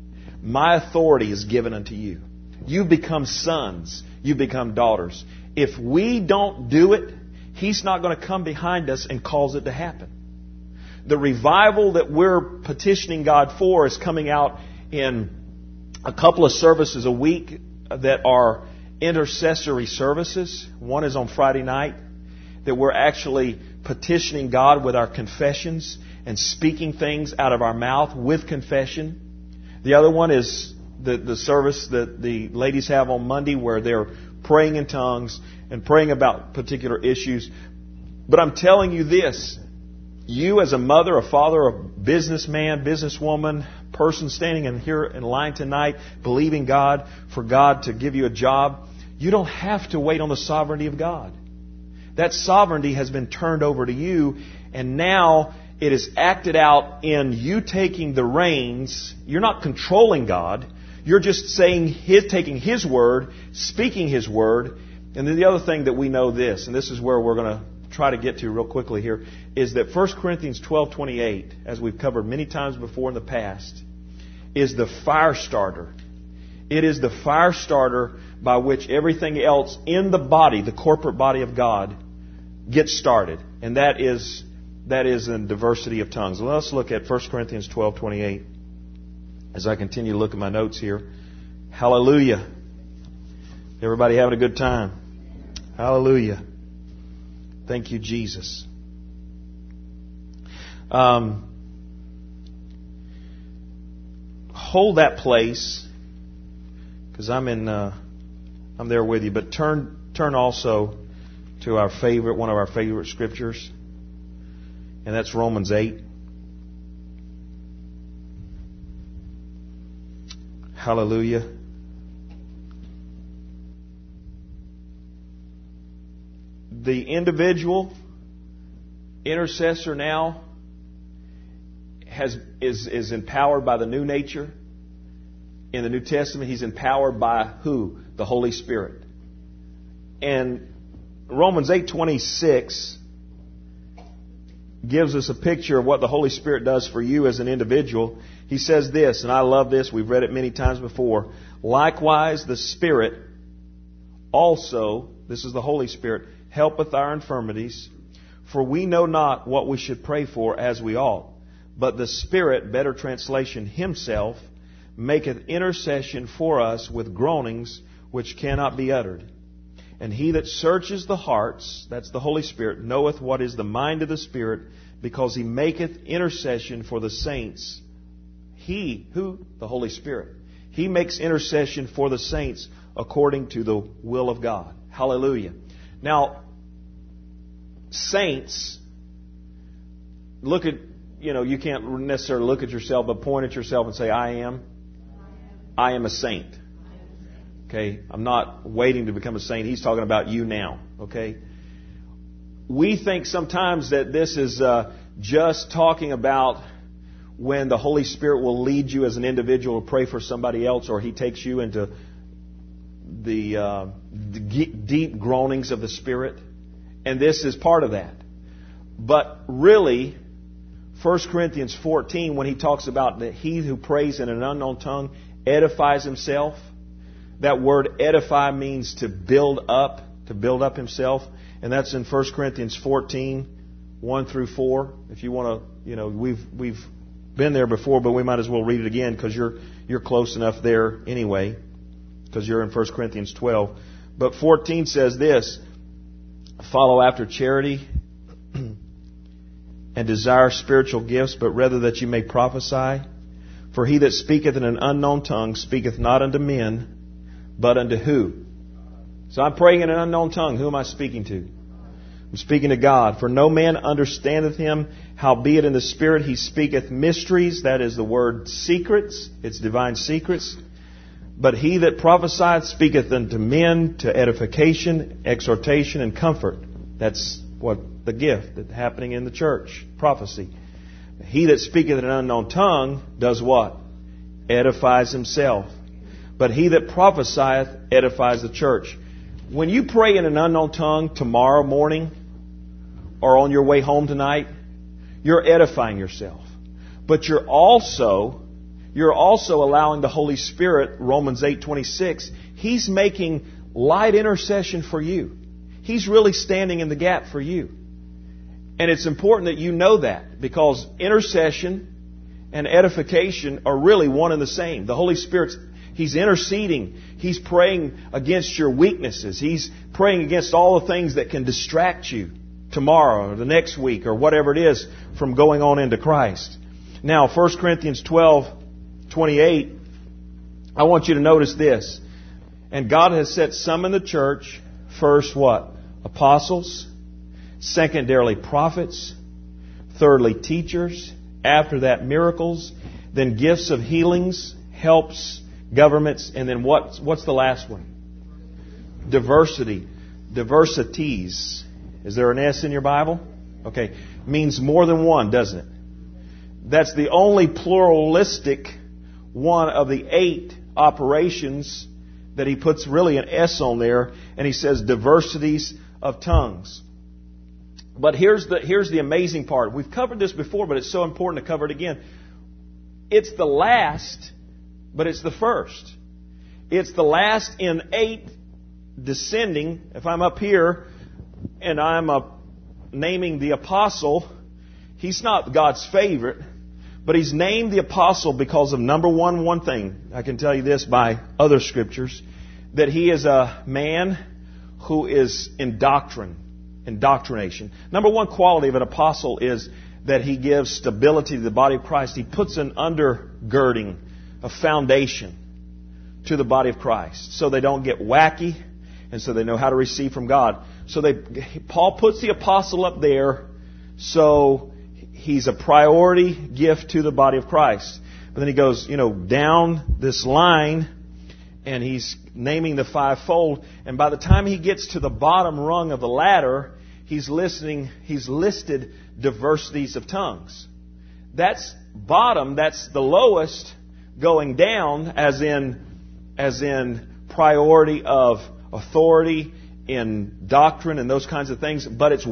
Speaker 3: My authority is given unto you. You've become sons. You've become daughters. If we don't do it, He's not going to come behind us and cause it to happen. The revival that we're petitioning God for is coming out in a couple of services a week that are intercessory services. One is on Friday night, that we're actually petitioning God with our confessions and speaking things out of our mouth with confession. The other one is the, the service that the ladies have on Monday, where they're praying in tongues and praying about particular issues. But I'm telling you this, you as a mother, a father, a businessman, businesswoman, person standing in here in line tonight, believing God for God to give you a job, you don't have to wait on the sovereignty of God. That sovereignty has been turned over to you, and now it is acted out in you taking the reins. You're not controlling God. You're just saying his, taking His word, speaking His word. And then the other thing that we know this, and this is where we're going to try to get to real quickly here, is that First Corinthians twelve twenty-eight, as we've covered many times before in the past, is the fire starter. It is the fire starter by which everything else in the body, the corporate body of God, gets started. And that is that is in diversity of tongues. Let's look at First Corinthians twelve twenty-eight as I continue to look at my notes here. Hallelujah. Everybody having a good time? Hallelujah. Thank you, Jesus. Um, hold that place, because I'm in. Uh, I'm there with you. But turn turn also to our favorite, one of our favorite scriptures, and that's Romans eight. Hallelujah. The individual intercessor now has is is empowered by the new nature. In the New Testament, he's empowered by who? The Holy Spirit. And Romans eight twenty-six gives us a picture of what the Holy Spirit does for you as an individual. He says this, and I love this, we've read it many times before. Likewise, the Spirit also, this is the Holy Spirit, helpeth our infirmities, for we know not what we should pray for as we ought. But the Spirit, better translation, Himself, maketh intercession for us with groanings which cannot be uttered. And He that searches the hearts, that's the Holy Spirit, knoweth what is the mind of the Spirit, because He maketh intercession for the saints. He, who? The Holy Spirit. He makes intercession for the saints according to the will of God. Hallelujah. Now, saints, look at, you know, you can't necessarily look at yourself, but point at yourself and say, I am. I am a saint. Okay? I'm not waiting to become a saint. He's talking about you now. Okay? We think sometimes that this is uh, just talking about when the Holy Spirit will lead you as an individual to pray for somebody else, or He takes you into the, uh, the deep groanings of the Spirit. And this is part of that. But really, First Corinthians fourteen, when he talks about that he who prays in an unknown tongue edifies himself, that word edify means to build up, to build up himself. And that's in First Corinthians fourteen, one through four. If you want to, you know, we've we've been there before, but we might as well read it again because you're you're close enough there anyway, because you're in First Corinthians twelve. But fourteen says this: follow after charity and desire spiritual gifts, but rather that you may prophesy. For he that speaketh in an unknown tongue speaketh not unto men, but unto who? So I'm praying in an unknown tongue. Who am I speaking to? I'm speaking to God. For no man understandeth him, howbeit in the Spirit he speaketh mysteries. That is the word secrets. It's divine secrets. But he that prophesieth speaketh unto men to edification, exhortation, and comfort. That's what the gift that's happening in the church. Prophecy. He that speaketh in an unknown tongue does what? Edifies himself. But he that prophesieth edifies the church. When you pray in an unknown tongue tomorrow morning or on your way home tonight, you're edifying yourself. But you're also you're also allowing the Holy Spirit, Romans eight twenty-six, He's making light intercession for you. He's really standing in the gap for you. And it's important that you know that, because intercession and edification are really one and the same. The Holy Spirit's He's interceding. He's praying against your weaknesses. He's praying against all the things that can distract you tomorrow or the next week or whatever it is from going on into Christ. Now, First Corinthians twelve twenty-eight, I want you to notice this. And God has set some in the church, first what? Apostles. Secondarily, prophets. Thirdly, teachers. After that, miracles. Then gifts of healings, helps, governments. And then what, what's the last one? Diversity. Diversities. Is there an S in your Bible? Okay. Means more than one, doesn't it? That's the only pluralistic one of the eight operations that he puts really an S on there. And he says diversities of tongues. But here's the, here's the amazing part. We've covered this before, but it's so important to cover it again. It's the last, but it's the first. It's the last in eight descending. If I'm up here and I'm uh, naming the apostle, he's not God's favorite, but he's named the apostle because of number one, one thing. I can tell you this by other scriptures, that he is a man who is in doctrine, indoctrination. Number one quality of an apostle is that he gives stability to the body of Christ. He puts an undergirding, a foundation to the body of Christ, so they don't get wacky, and so they know how to receive from God. So they, Paul puts the apostle up there, so he's a priority gift to the body of Christ. But then he goes, you know, down this line, and he's naming the fivefold. And by the time he gets to the bottom rung of the ladder, he's listening. He's listed diversities of tongues. That's bottom. That's the lowest, going down, as in, as in priority of authority in doctrine and those kinds of things. But it's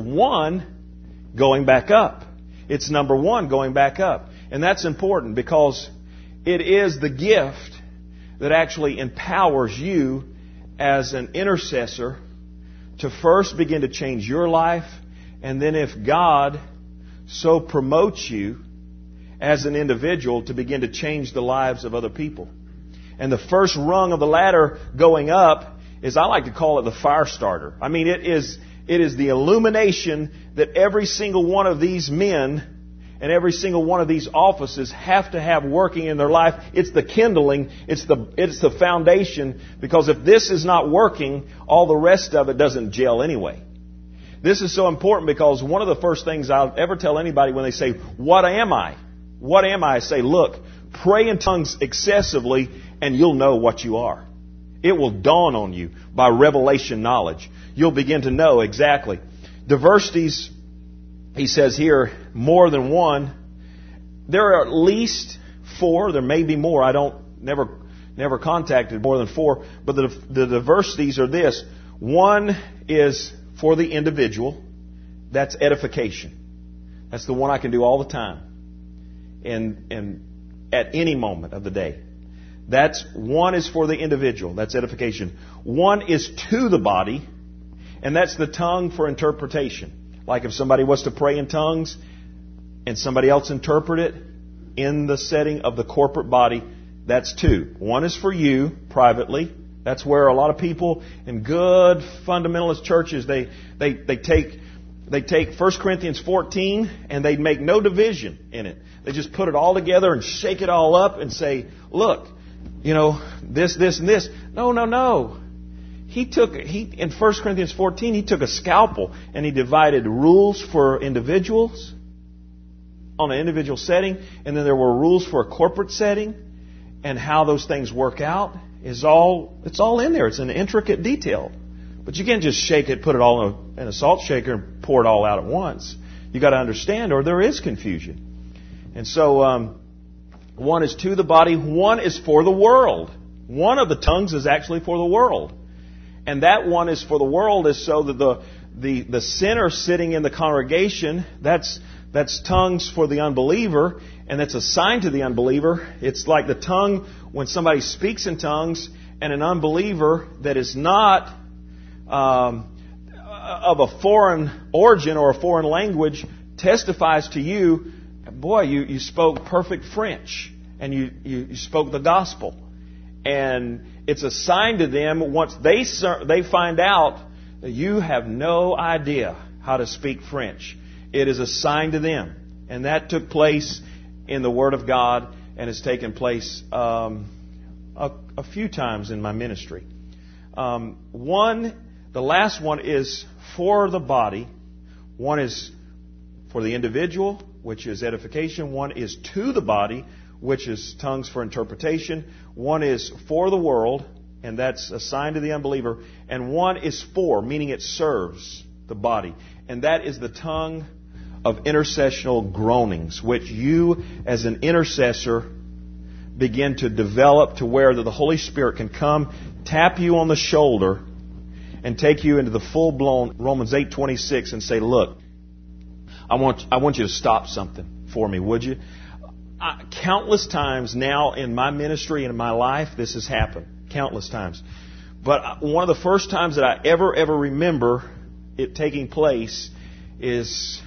Speaker 3: one going back up. It's number one going back up. And that's important because it is the gift that actually empowers you as an intercessor to first begin to change your life. And then if God so promotes you as an individual, to begin to change the lives of other people. And the first rung of the ladder going up is, I like to call it the fire starter. I mean, it is, it is the illumination that every single one of these men and every single one of these offices have to have working in their life. It's the kindling. It's the, it's the foundation. Because if this is not working, all the rest of it doesn't gel anyway. This is so important because one of the first things I'll ever tell anybody when they say, what am I? What am I? I say, look, pray in tongues excessively and you'll know what you are. It will dawn on you by revelation knowledge. You'll begin to know exactly. Diversities, he says here, more than one. There are at least four. There may be more. I don't never never contacted more than four. But the, the diversities are this. One is for the individual. That's edification. That's the one I can do all the time. And, and at any moment of the day. That's one is for the individual. That's edification. One is to the body. And that's the tongue for interpretation. Like if somebody was to pray in tongues and somebody else interpret it in the setting of the corporate body, that's two. One is for you privately. That's where a lot of people in good fundamentalist churches, they, they, they take, they take First Corinthians fourteen and they make no division in it. They just put it all together and shake it all up and say, look, you know, this, this, and this. No, no, no. He took, he, in First Corinthians fourteen, he took a scalpel and he divided rules for individuals on an individual setting. And then there were rules for a corporate setting. And how those things work out is all, it's all in there. It's an intricate detail. But you can't just shake it, put it all in a, in a salt shaker and pour it all out at once. You got to understand, or there is confusion. And so, um, one is to the body, one is for the world. One of the tongues is actually for the world. And that one is for the world is so that the the, the sinner sitting in the congregation, that's that's tongues for the unbeliever, and that's assigned to the unbeliever. It's like the tongue when somebody speaks in tongues, and an unbeliever that is not um, of a foreign origin or a foreign language testifies to you, boy, you, you spoke perfect French, and you, you, you spoke the gospel. And it's assigned to them once they they find out that you have no idea how to speak French. It is assigned to them. And that took place in the Word of God, and has taken place um, a, a few times in my ministry. Um, one, the last one is for the body. One is for the individual, which is edification. One is to the body, which is tongues for interpretation. One is for the world, and that's assigned to the unbeliever. And one is for, meaning it serves the body. And that is the tongue of intercessional groanings, which you as an intercessor begin to develop to where the Holy Spirit can come, tap you on the shoulder, and take you into the full-blown Romans eight twenty-six and say, look, I want I want you to stop something for me, would you? Uh, countless times now in my ministry and in my life, this has happened. Countless times. But one of the first times that I ever, ever remember it taking place is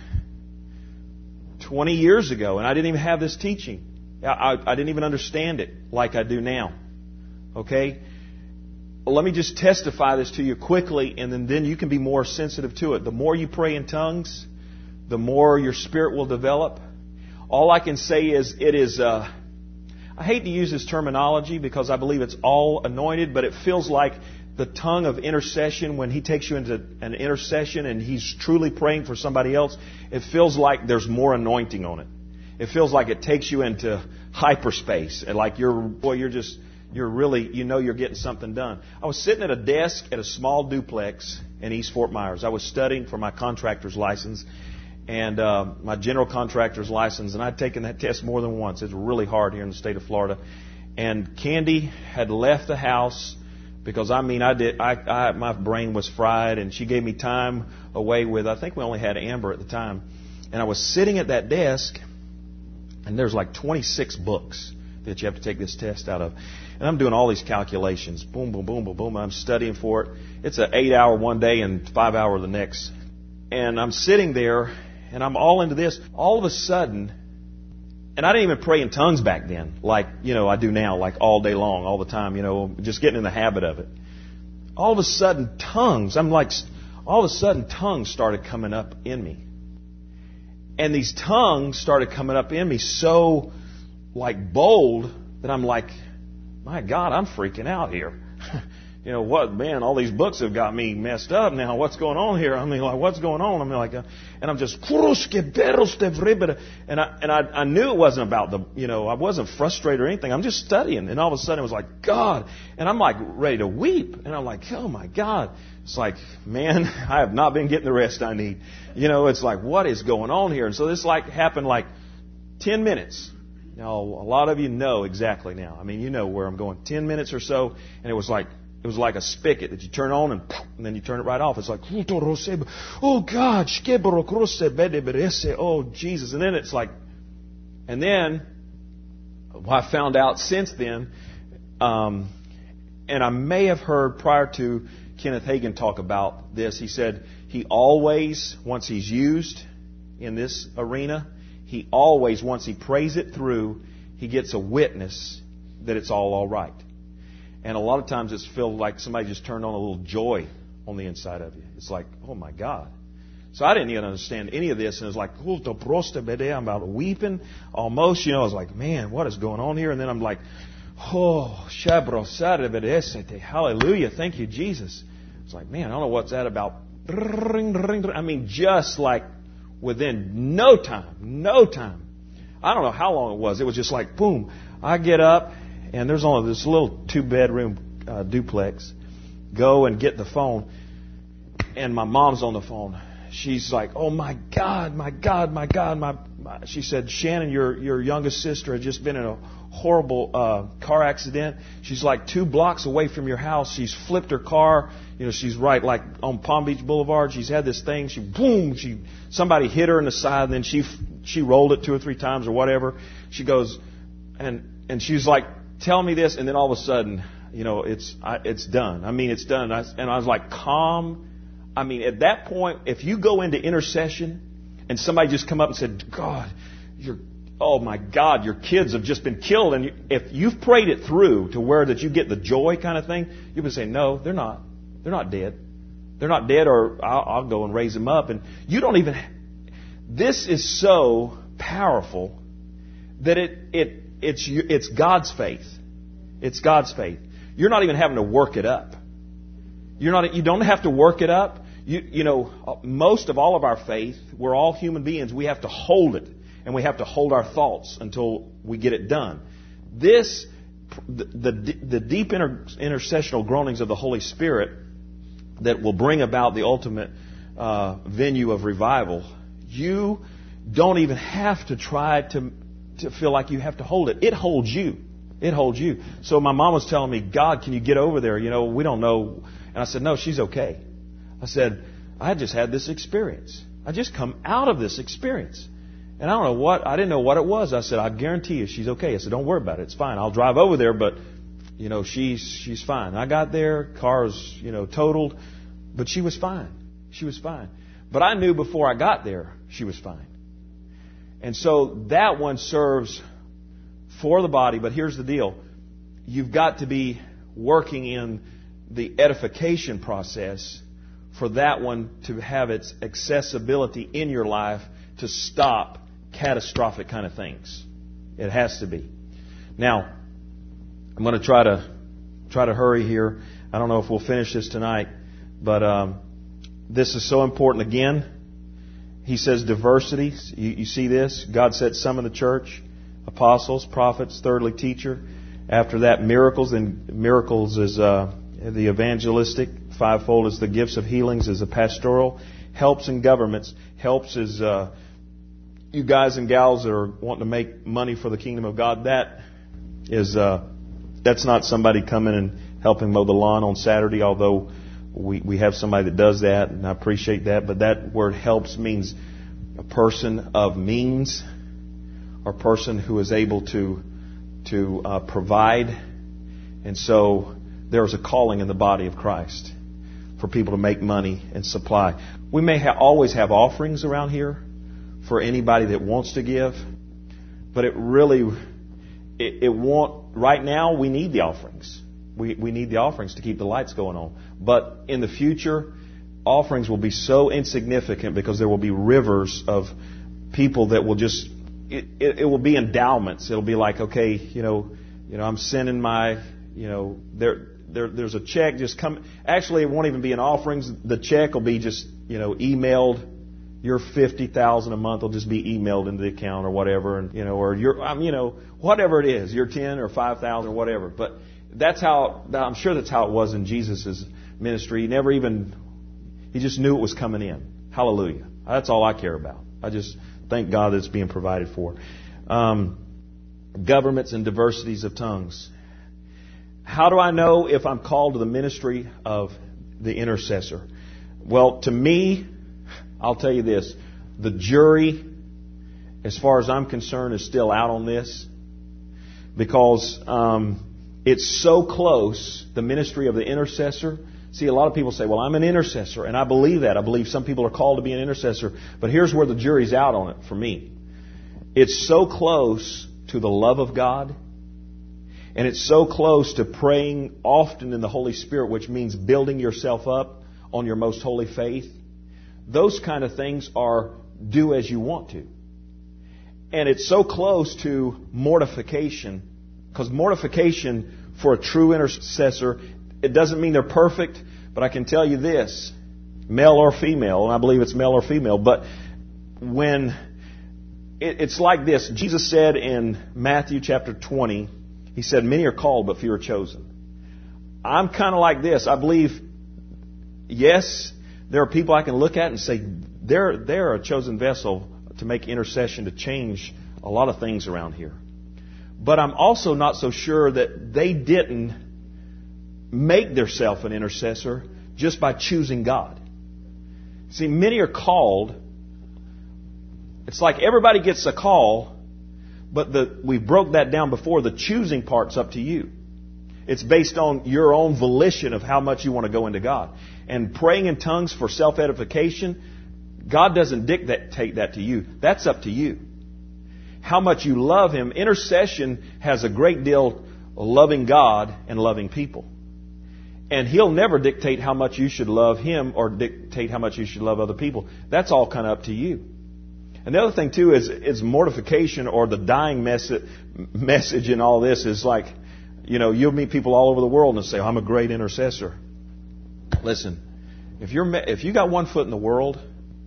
Speaker 3: twenty years ago. And I didn't even have this teaching. I, I, I didn't even understand it like I do now. Okay? Well, let me just testify this to you quickly, and then, then you can be more sensitive to it. The more you pray in tongues, the more your spirit will develop. All I can say is it is, uh, I hate to use this terminology because I believe it's all anointed, but it feels like the tongue of intercession when He takes you into an intercession and He's truly praying for somebody else. It feels like there's more anointing on it. It feels like it takes you into hyperspace and like you're, boy, you're just, you're really, you know you're getting something done. I was sitting at a desk at a small duplex in East Fort Myers. I was studying for my contractor's license. And uh, my general contractor's license, and I'd taken that test more than once. It's really hard here in the state of Florida. And Candy had left the house because, I mean, I did. I, I my brain was fried, and she gave me time away with. I think we only had Amber at the time, and I was sitting at that desk, and there's like twenty-six books that you have to take this test out of, and I'm doing all these calculations. Boom, boom, boom, boom, boom. I'm studying for it. It's an eight-hour one day and five-hour the next, and I'm sitting there. And I'm all into this. All of a sudden, and I didn't even pray in tongues back then, like, you know, I do now, like all day long, all the time, you know, just getting in the habit of it. All of a sudden, tongues, I'm like, all of a sudden, tongues started coming up in me. And these tongues started coming up in me so, like, bold that I'm like, my God, I'm freaking out here. You know what, man, all these books have got me messed up now. What's going on here? I mean, like, what's going on? I mean, like, uh, and I'm just, and I, and I, I knew it wasn't about the, you know, I wasn't frustrated or anything. I'm just studying. And all of a sudden it was like, God. And I'm like ready to weep. And I'm like, oh my God. It's like, man, I have not been getting the rest I need. You know, it's like, what is going on here? And so this like happened like ten minutes. Now, a lot of you know exactly now. I mean, you know where I'm going. ten minutes or so. And it was like, It was like a spigot that you turn on and, and then you turn it right off. It's like, oh God, oh Jesus. And then it's like, and then what I found out since then, um, and I may have heard prior to Kenneth Hagin talk about this, he said he always, once he's used in this arena, he always, once he prays it through, he gets a witness that it's all all right. And a lot of times it's felt like somebody just turned on a little joy on the inside of you. It's like, oh my God. So I didn't even understand any of this. And it was like, I'm about weeping almost. You know, I was like, man, what is going on here? And then I'm like, oh, hallelujah. Thank you, Jesus. It's like, man, I don't know what's that about. I mean, just like within no time, no time. I don't know how long it was. It was just like, boom, I get up. And there's only this little two-bedroom uh, duplex. Go and get the phone. and my mom's on the phone. She's like, "Oh my God, my God, my God!" My, my she said, "Shannon, your your youngest sister had just been in a horrible uh, car accident. She's like two blocks away from your house. She's flipped her car. You know, she's right like on Palm Beach Boulevard. She's had this thing. She boom, she somebody hit her in the side, and then she she rolled it two or three times or whatever." She goes, and and she's like, "Tell me this," and then all of a sudden, you know, it's I, it's done. I mean, it's done. And I, and I was like, calm. I mean, at that point, if you go into intercession and somebody just come up and said, "God, you're, oh my God, your kids have just been killed," and you, if you've prayed it through to where that you get the joy kind of thing, you would say, "No, they're not. They're not dead. They're not dead, or I'll, I'll go and raise them up." And you don't even. This is so powerful that it it it's it's God's faith. It's God's faith. You're not even having to work it up. You're not. You don't have to work it up. You, you know, most of all of our faith, we're all human beings. We have to hold it, and we have to hold our thoughts until we get it done. This, the the, the deep inter, intercessional groanings of the Holy Spirit that will bring about the ultimate uh, venue of revival. You don't even have to try to to feel like you have to hold it. It holds you. It holds you. So my mom was telling me, "God, can you get over there? You know, we don't know." And I said, "No, she's okay." I said, "I just had this experience. I just come out of this experience. And I don't know what, I didn't know what it was." I said, "I guarantee you she's okay." I said, "Don't worry about it. It's fine. I'll drive over there, but, you know, she's, she's fine." I got there, car's, you know, totaled, but she was fine. She was fine. But I knew before I got there, she was fine. And so that one serves for the body, but here's the deal. You've got to be working in the edification process for that one to have its accessibility in your life to stop catastrophic kind of things. It has to be. Now, I'm going to try to try to hurry here. I don't know if we'll finish this tonight, but um, this is so important. Again, he says diversity. You, you see this? God set some in the church, apostles, prophets, thirdly teacher. After that, miracles. And miracles is uh, the evangelistic. Fivefold is the gifts of healings, is the pastoral. Helps in governments. Helps is uh, you guys and gals that are wanting to make money for the kingdom of God. That is uh, that's not somebody coming and helping mow the lawn on Saturday, although we, we have somebody that does that, and I appreciate that. But that word helps means a person of means, or a person who is able to to uh, provide. And so there's a calling in the body of Christ for people to make money and supply. We may ha- always have offerings around here for anybody that wants to give, but it really, it, it won't, right now we need the offerings. We, we need the offerings to keep the lights going on. But in the future, offerings will be so insignificant because there will be rivers of people that will just, it, it, it will be endowments. It'll be like, okay, you know, you know, I'm sending my, you know, there, there, there's a check just come. Actually, it won't even be in offerings. The check will be just, you know, emailed. Your fifty thousand a month will just be emailed into the account or whatever, and you know, or your, um, you know, whatever it is, your ten or five thousand or whatever. But that's how. I'm sure that's how it was in Jesus' ministry. He never even. He just knew it was coming in. Hallelujah. That's all I care about. I just thank God that it's being provided for. Um, governments and diversities of tongues. How do I know if I'm called to the ministry of the intercessor? Well, to me, I'll tell you this. The jury, as far as I'm concerned, is still out on this. Because um, it's so close, the ministry of the intercessor. See, a lot of people say, well, I'm an intercessor. And I believe that. I believe some people are called to be an intercessor. But here's where the jury's out on it for me. It's so close to the love of God. And it's so close to praying often in the Holy Spirit, which means building yourself up on your most holy faith. Those kind of things are do as you want to. And it's so close to mortification. Because mortification for a true intercessor, it doesn't mean they're perfect, but I can tell you this, male or female, and I believe it's male or female, but when it, it's like this, Jesus said in Matthew chapter twenty, He said, many are called, but few are chosen. I'm kind of like this. I believe, yes, there are people I can look at and say, they're, they're a chosen vessel to make intercession to change a lot of things around here. But I'm also not so sure that they didn't make themselves an intercessor just by choosing God. See, many are called. It's like everybody gets a call, but the, we broke that down before. The choosing part's up to you. It's based on your own volition of how much you want to go into God. And praying in tongues for self-edification, God doesn't dictate that to you. That's up to you. How much you love Him. Intercession has a great deal of loving God and loving people. And He'll never dictate how much you should love Him or dictate how much you should love other people. That's all kind of up to you. And the other thing, too, is it's mortification, or the dying message, message in all this is like, you know, you'll meet people all over the world and say, oh, I'm a great intercessor. Listen, if you're if you got one foot in the world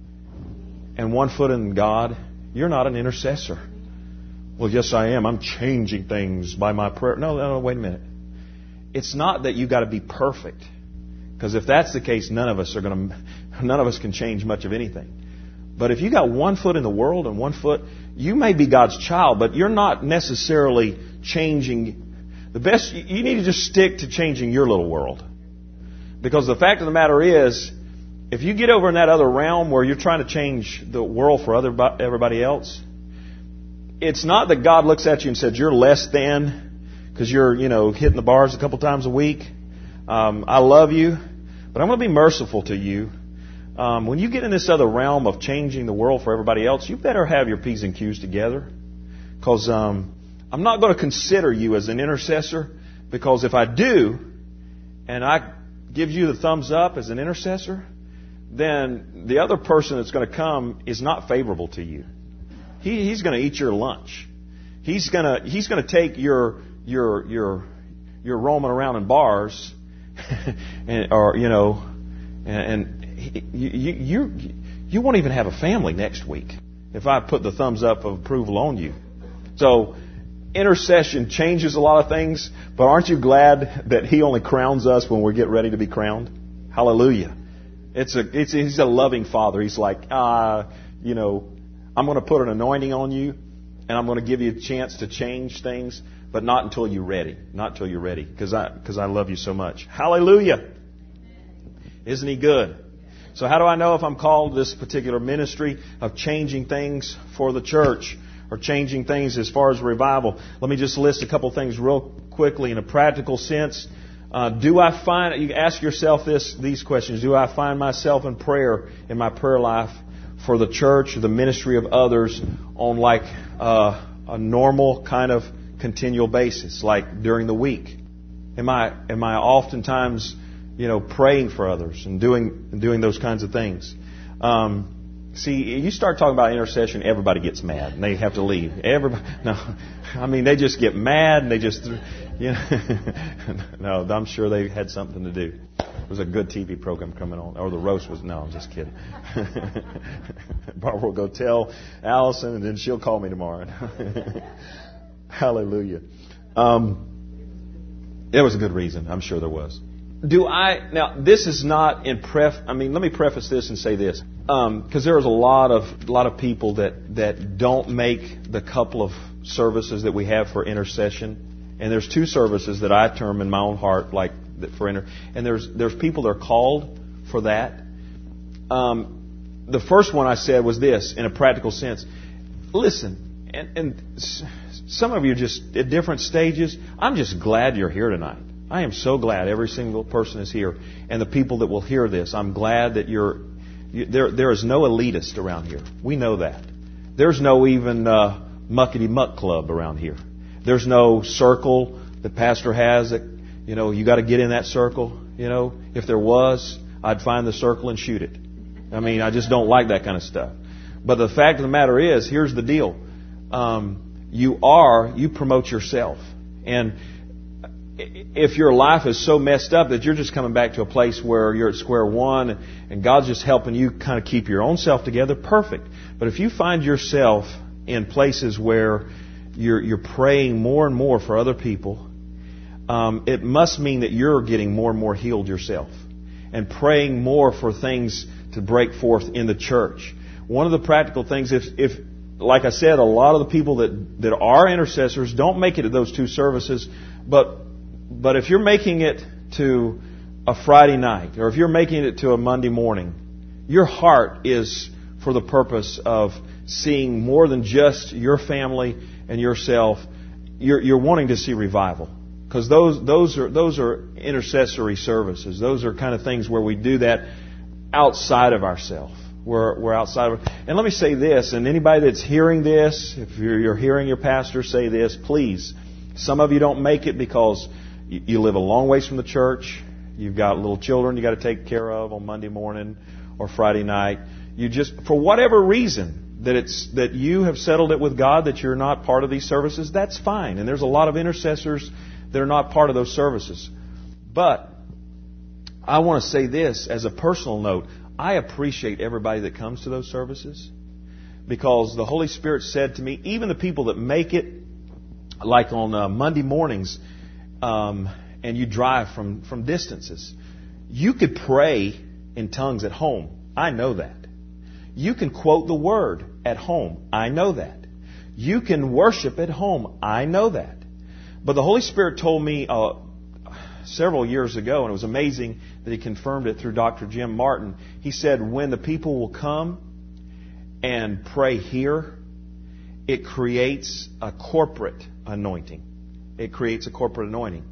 Speaker 3: and one foot in God, you're not an intercessor. Well, yes, I am. I'm changing things by my prayer. No, no, no, wait a minute. It's not that you got to be perfect, because if that's the case, none of us are going to, none of us can change much of anything. But if you got one foot in the world and one foot, you may be God's child, but you're not necessarily changing. The best, you need to just stick to changing your little world. Because the fact of the matter is, if you get over in that other realm where you're trying to change the world for other everybody else, it's not that God looks at you and says, you're less than because you're, you know, hitting the bars a couple times a week. Um, I love you, but I'm going to be merciful to you. Um, when you get in this other realm of changing the world for everybody else, you better have your P's and Q's together. Because um, I'm not going to consider you as an intercessor, because if I do, and I give you the thumbs up as an intercessor, then the other person that's going to come is not favorable to you. He, he's going to eat your lunch. He's going to he's going to take your your your your roaming around in bars, and, or you know, and, and you, you you you won't even have a family next week if I put the thumbs up of approval on you. So intercession changes a lot of things, but aren't you glad that He only crowns us when we get ready to be crowned? Hallelujah! It's a it's He's a loving Father. He's like, ah, uh, you know, I'm going to put an anointing on you, and I'm going to give you a chance to change things, but not until you're ready. Not until you're ready, because I because I love you so much. Hallelujah! Isn't He good? So how do I know if I'm called to this particular ministry of changing things for the church, or changing things as far as revival? Let me just list a couple things real quickly in a practical sense. Uh, do I find, you ask yourself this, these questions, do I find myself in prayer, in my prayer life, for the church, the ministry of others, on like uh, a normal kind of continual basis, like during the week? Am I am I oftentimes, you know, praying for others and doing doing those kinds of things? Um, see, you start talking about intercession, everybody gets mad and they have to leave. Everybody, no, I mean they just get mad and they just, you know, no, I'm sure they had something to do. There was a good T V program coming on, or the roast was. No, I'm just kidding. Barbara will go tell Allison, and then she'll call me tomorrow. Hallelujah. Um, there was a good reason. I'm sure there was. Do I now? This is not in pref. I mean, let me preface this and say this, because um, there is a lot of a lot of people that that don't make the couple of services that we have for intercession, and there's two services that I term in my own heart like for inter. And there's there's people that are called for that. Um, the first one I said was this, in a practical sense. Listen, and, and some of you are just at different stages. I'm just glad you're here tonight. I am so glad every single person is here, and the people that will hear this. I'm glad that you're. You, there, there is no elitist around here. We know that. There's no even uh, muckety muck club around here. There's no circle that pastor has that, you know, you got to get in that circle. You know, if there was, I'd find the circle and shoot it. I mean, I just don't like that kind of stuff. But the fact of the matter is, here's the deal: um, you are you promote yourself, and if your life is so messed up that you're just coming back to a place where you're at square one and God's just helping you kind of keep your own self together, perfect. But if you find yourself in places where you're, you're praying more and more for other people, um, it must mean that you're getting more and more healed yourself and praying more for things to break forth in the church. One of the practical things, if, if like I said, a lot of the people that, that are intercessors don't make it to those two services, but but if you're making it to a Friday night, or if you're making it to a Monday morning, your heart is for the purpose of seeing more than just your family and yourself. You're, you're wanting to see revival, because those those are those are intercessory services. Those are kind of things where we do that outside of ourselves. We're we're outside of. And let me say this, and anybody that's hearing this, if you're, you're hearing your pastor say this, please. Some of you don't make it because you, you live a long ways from the church. You've got little children you got to take care of on Monday morning or Friday night. You just, for whatever reason, that it's that you have settled it with God that you're not part of these services, that's fine. And there's a lot of intercessors that are not part of those services. But I want to say this as a personal note. I appreciate everybody that comes to those services, because the Holy Spirit said to me, even the people that make it, like on uh, Monday mornings, um, and you drive from, from distances, you could pray in tongues at home. I know that. You can quote the Word at home. I know that. You can worship at home. I know that. But the Holy Spirit told me uh, several years ago, and it was amazing that He confirmed it through Doctor Jim Martin. He said, when the people will come and pray here, it creates a corporate anointing. It creates a corporate anointing.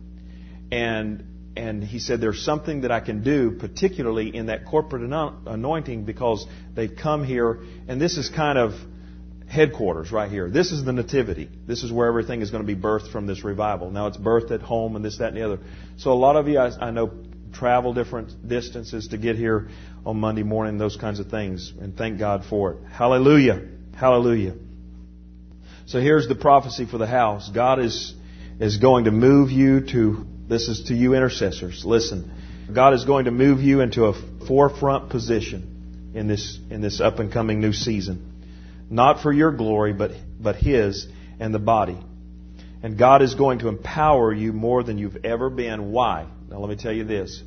Speaker 3: And and he said, there's something that I can do, particularly in that corporate anointing, because they've come here, and this is kind of headquarters right here. This is the nativity. This is where everything is going to be birthed from this revival. Now it's birthed at home and this, that, and the other. So a lot of you, I, I know, travel different distances to get here on Monday morning, those kinds of things. And thank God for it. Hallelujah. Hallelujah. So here's the prophecy for the house. God is is going to move you to, this is to you intercessors. Listen, God is going to move you into a forefront position in this in this up and coming new season. Not for your glory, but but His and the body. And God is going to empower you more than you've ever been. Why? Now let me tell you this.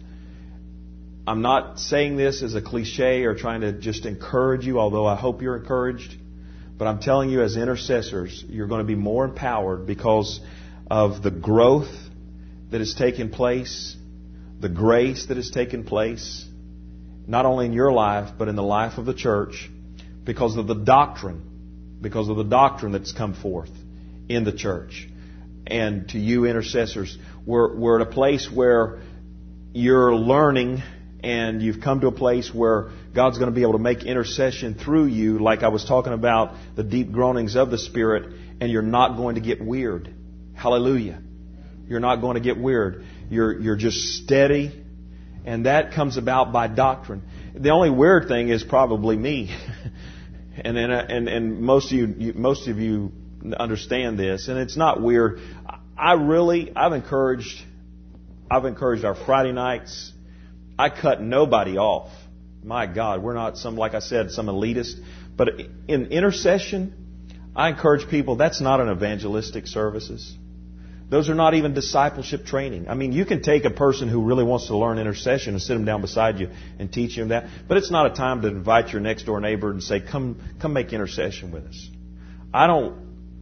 Speaker 3: I'm not saying this as a cliche or trying to just encourage you, although I hope you're encouraged. But I'm telling you, as intercessors, you're going to be more empowered because of the growth that has taken place, the grace that has taken place, not only in your life, but in the life of the church, because of the doctrine, because of the doctrine that's come forth in the church. And to you intercessors, we're, we're at a place where you're learning, and you've come to a place where God's going to be able to make intercession through you, like I was talking about the deep groanings of the Spirit, and you're not going to get weird. Hallelujah. You're not going to get weird. You're, you're just steady, and that comes about by doctrine. The only weird thing is probably me. and, and, and, and most of you, you, most of you understand this, and it's not weird. I really, I've encouraged, I've encouraged our Friday nights. I cut nobody off. My God, we're not some, like I said, some elitist. But in intercession, I encourage people, that's not an evangelistic services. Those are not even discipleship training. I mean, you can take a person who really wants to learn intercession and sit them down beside you and teach them that. But it's not a time to invite your next door neighbor and say, come, come make intercession with us. I don't,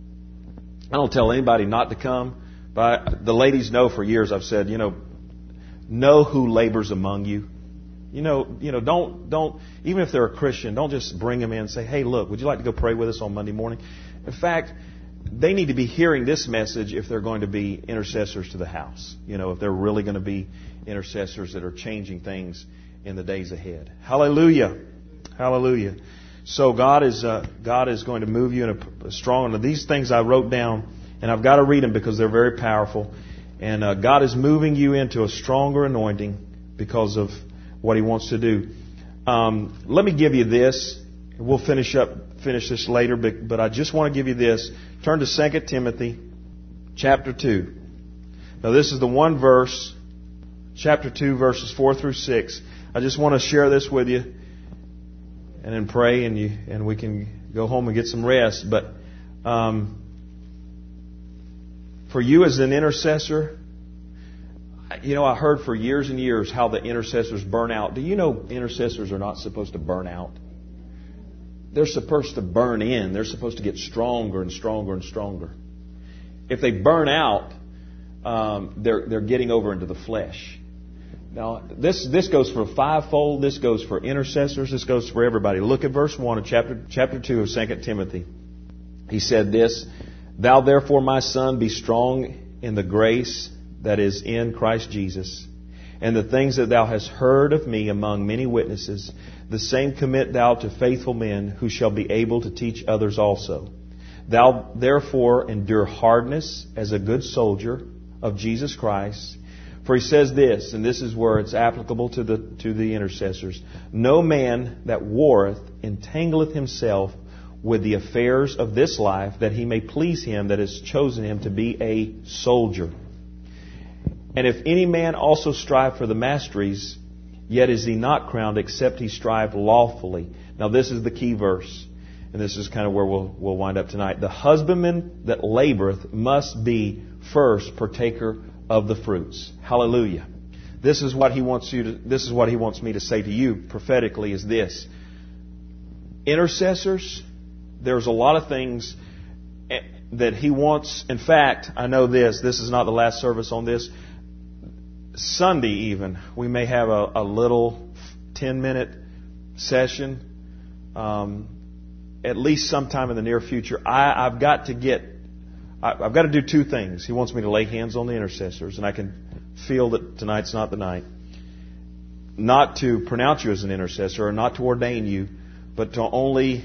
Speaker 3: I don't tell anybody not to come. But I, the ladies know for years I've said, you know, know who labors among you. You know, you know, don't, don't, even if they're a Christian, don't just bring them in and say, hey, look, would you like to go pray with us on Monday morning? In fact, they need to be hearing this message if they're going to be intercessors to the house. You know, if they're really going to be intercessors that are changing things in the days ahead. Hallelujah. Hallelujah. So God is, uh, God is going to move you in a, a strong, and these things I wrote down, and I've got to read them because they're very powerful. And uh, God is moving you into a stronger anointing because of what He wants to do. Um, let me give you this. We'll finish up, finish this later, but, but I just want to give you this. Turn to Second Timothy chapter two. Now this is the one verse, chapter two, verses four through six. I just want to share this with you and then pray, and you and we can go home and get some rest. But um, for you as an intercessor, you know, I heard for years and years how the intercessors burn out. Do you know intercessors are not supposed to burn out? They're supposed to burn in. They're supposed to get stronger and stronger and stronger. If they burn out, um, they're they're getting over into the flesh. Now, this this goes for fivefold. This goes for intercessors. This goes for everybody. Look at verse one of chapter chapter two of Second Timothy. He said this: "Thou therefore, my son, be strong in the grace that is in Christ Jesus, and the things that thou hast heard of me among many witnesses, the same commit thou to faithful men, who shall be able to teach others also. Thou therefore endure hardness as a good soldier of Jesus Christ." For he says this, and this is where it's applicable to the to the intercessors: "No man that warreth entangleth himself with the affairs of this life, that he may please him that has chosen him to be a soldier. And if any man also strive for the masteries, yet is he not crowned, except he strive lawfully." Now this is the key verse, and this is kind of where we'll we'll wind up tonight. "The husbandman that laboreth must be first partaker of the fruits." Hallelujah. This is what he wants you to, this is what he wants me to say to you prophetically, is this: intercessors, there's a lot of things that he wants. In fact, I know this, this is not the last service on this. Sunday even, we may have a, a little ten minute session, um, at least sometime in the near future. I, I've got to get I've got to do two things. He wants me to lay hands on the intercessors, and I can feel that tonight's not the night. Not to pronounce you as an intercessor, or not to ordain you, but to only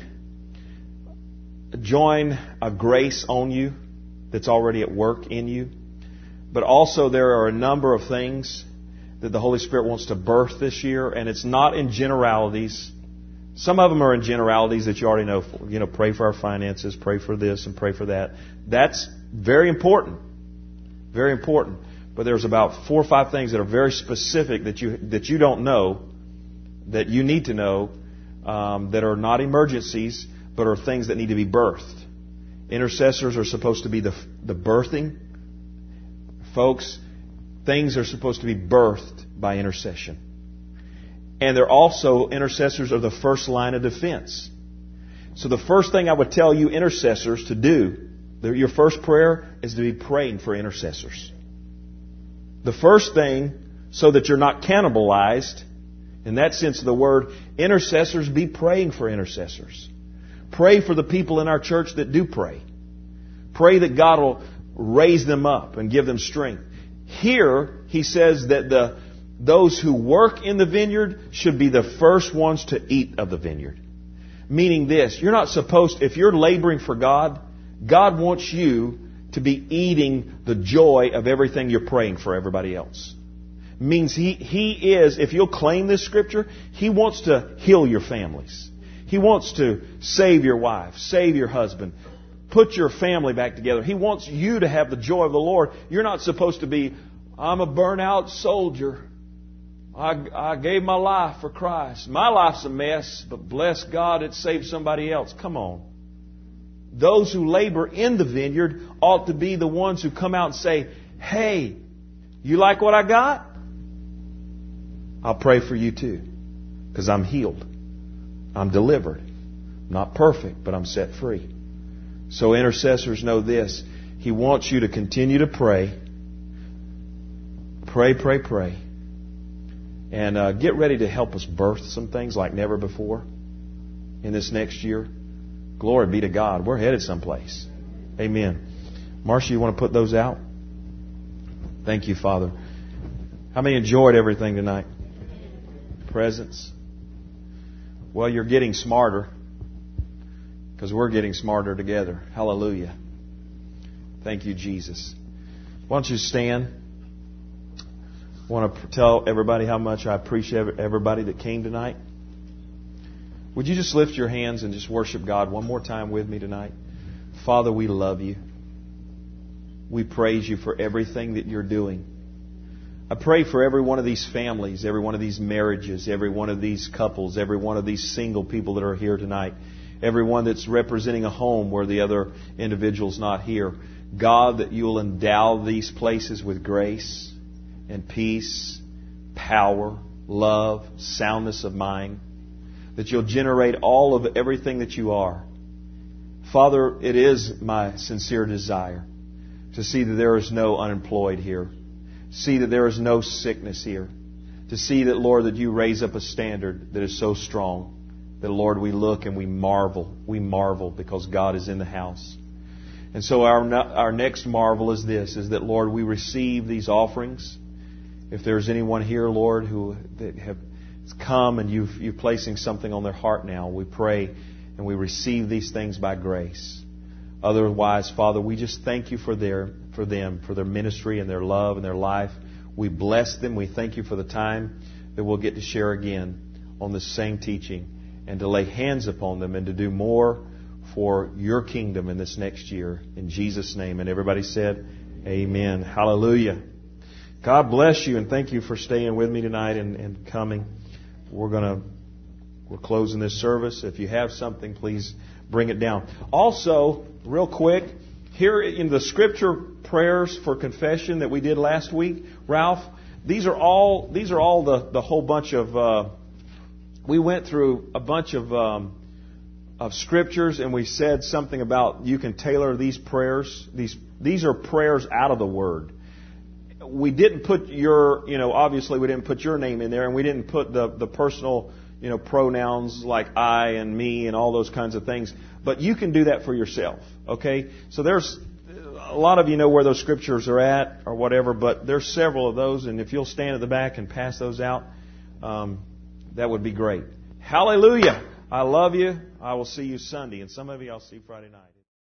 Speaker 3: join a grace on you that's already at work in you. But also there are a number of things that the Holy Spirit wants to birth this year, and it's not in generalities. Some of them are in generalities that you already know. You know, pray for our finances, pray for this, and pray for that. That's very important. Very important. But there's about four or five things that are very specific that you that you don't know, that you need to know, um, that are not emergencies, but are things that need to be birthed. Intercessors are supposed to be the the birthing. Folks, things are supposed to be birthed by intercession. And they're also, intercessors are the first line of defense. So the first thing I would tell you intercessors to do, your first prayer is to be praying for intercessors. The first thing, so that you're not cannibalized, in that sense of the word, intercessors, be praying for intercessors. Pray for the people in our church that do pray. Pray that God will raise them up and give them strength. Here, he says that the those who work in the vineyard should be the first ones to eat of the vineyard. Meaning this: you're not supposed, if you're laboring for God, God wants you to be eating the joy of everything you're praying for everybody else. Means He, He is, if you'll claim this Scripture, He wants to heal your families. He wants to save your wife, save your husband, put your family back together. He wants you to have the joy of the Lord. You're not supposed to be, "I'm a burnout soldier. I, I gave my life for Christ. My life's a mess, but bless God, it saved somebody else." Come on. Those who labor in the vineyard ought to be the ones who come out and say, "Hey, you like what I got? I'll pray for you too, because I'm healed. I'm delivered. Not perfect, but I'm set free." So intercessors, know this: He wants you to continue to pray. Pray, pray, pray. And uh, get ready to help us birth some things like never before in this next year. Glory be to God. We're headed someplace. Amen. Marcia, you want to put those out? Thank you, Father. How many enjoyed everything tonight? Presence. Well, you're getting smarter, because we're getting smarter together. Hallelujah. Thank you, Jesus. Why don't you stand? I want to tell everybody how much I appreciate everybody that came tonight. Would you just lift your hands and just worship God one more time with me tonight? Father, we love you. We praise you for everything that you're doing. I pray for every one of these families, every one of these marriages, every one of these couples, every one of these single people that are here tonight, every one that's representing a home where the other individual's not here. God, that you'll endow these places with grace. and peace, power, love, soundness of mind. That you'll generate all of everything that you are. Father, it is my sincere desire to see that there is no unemployed here. See that there is no sickness here. To see that, Lord, that you raise up a standard that is so strong that, Lord, we look and we marvel. We marvel because God is in the house. And so our our next marvel is this, is that, Lord, we receive these offerings. If there's anyone here, Lord, who that have come and you've, you're placing something on their heart now, we pray and we receive these things by grace. Otherwise, Father, we just thank you for their for them, for their ministry and their love and their life. We bless them. We thank you for the time that we'll get to share again on this same teaching and to lay hands upon them and to do more for your kingdom in this next year. In Jesus' name. And everybody said, amen. Hallelujah. God bless you and thank you for staying with me tonight and, and coming. We're going to, we're closing this service. If you have something, please bring it down. Also, real quick, here in the scripture prayers for confession that we did last week, Ralph, these are all these are all the, the whole bunch of uh, we went through a bunch of um, of scriptures and we said something about you can tailor these prayers. These these are prayers out of the Word. We didn't put your, you know, obviously we didn't put your name in there, and we didn't put the the personal, you know, pronouns like I and me and all those kinds of things. But you can do that for yourself, okay? So there's a lot of you know where those scriptures are at or whatever, but there's several of those, and if you'll stand at the back and pass those out, um, that would be great. Hallelujah! I love you. I will see you Sunday, and some of you I'll see Friday night.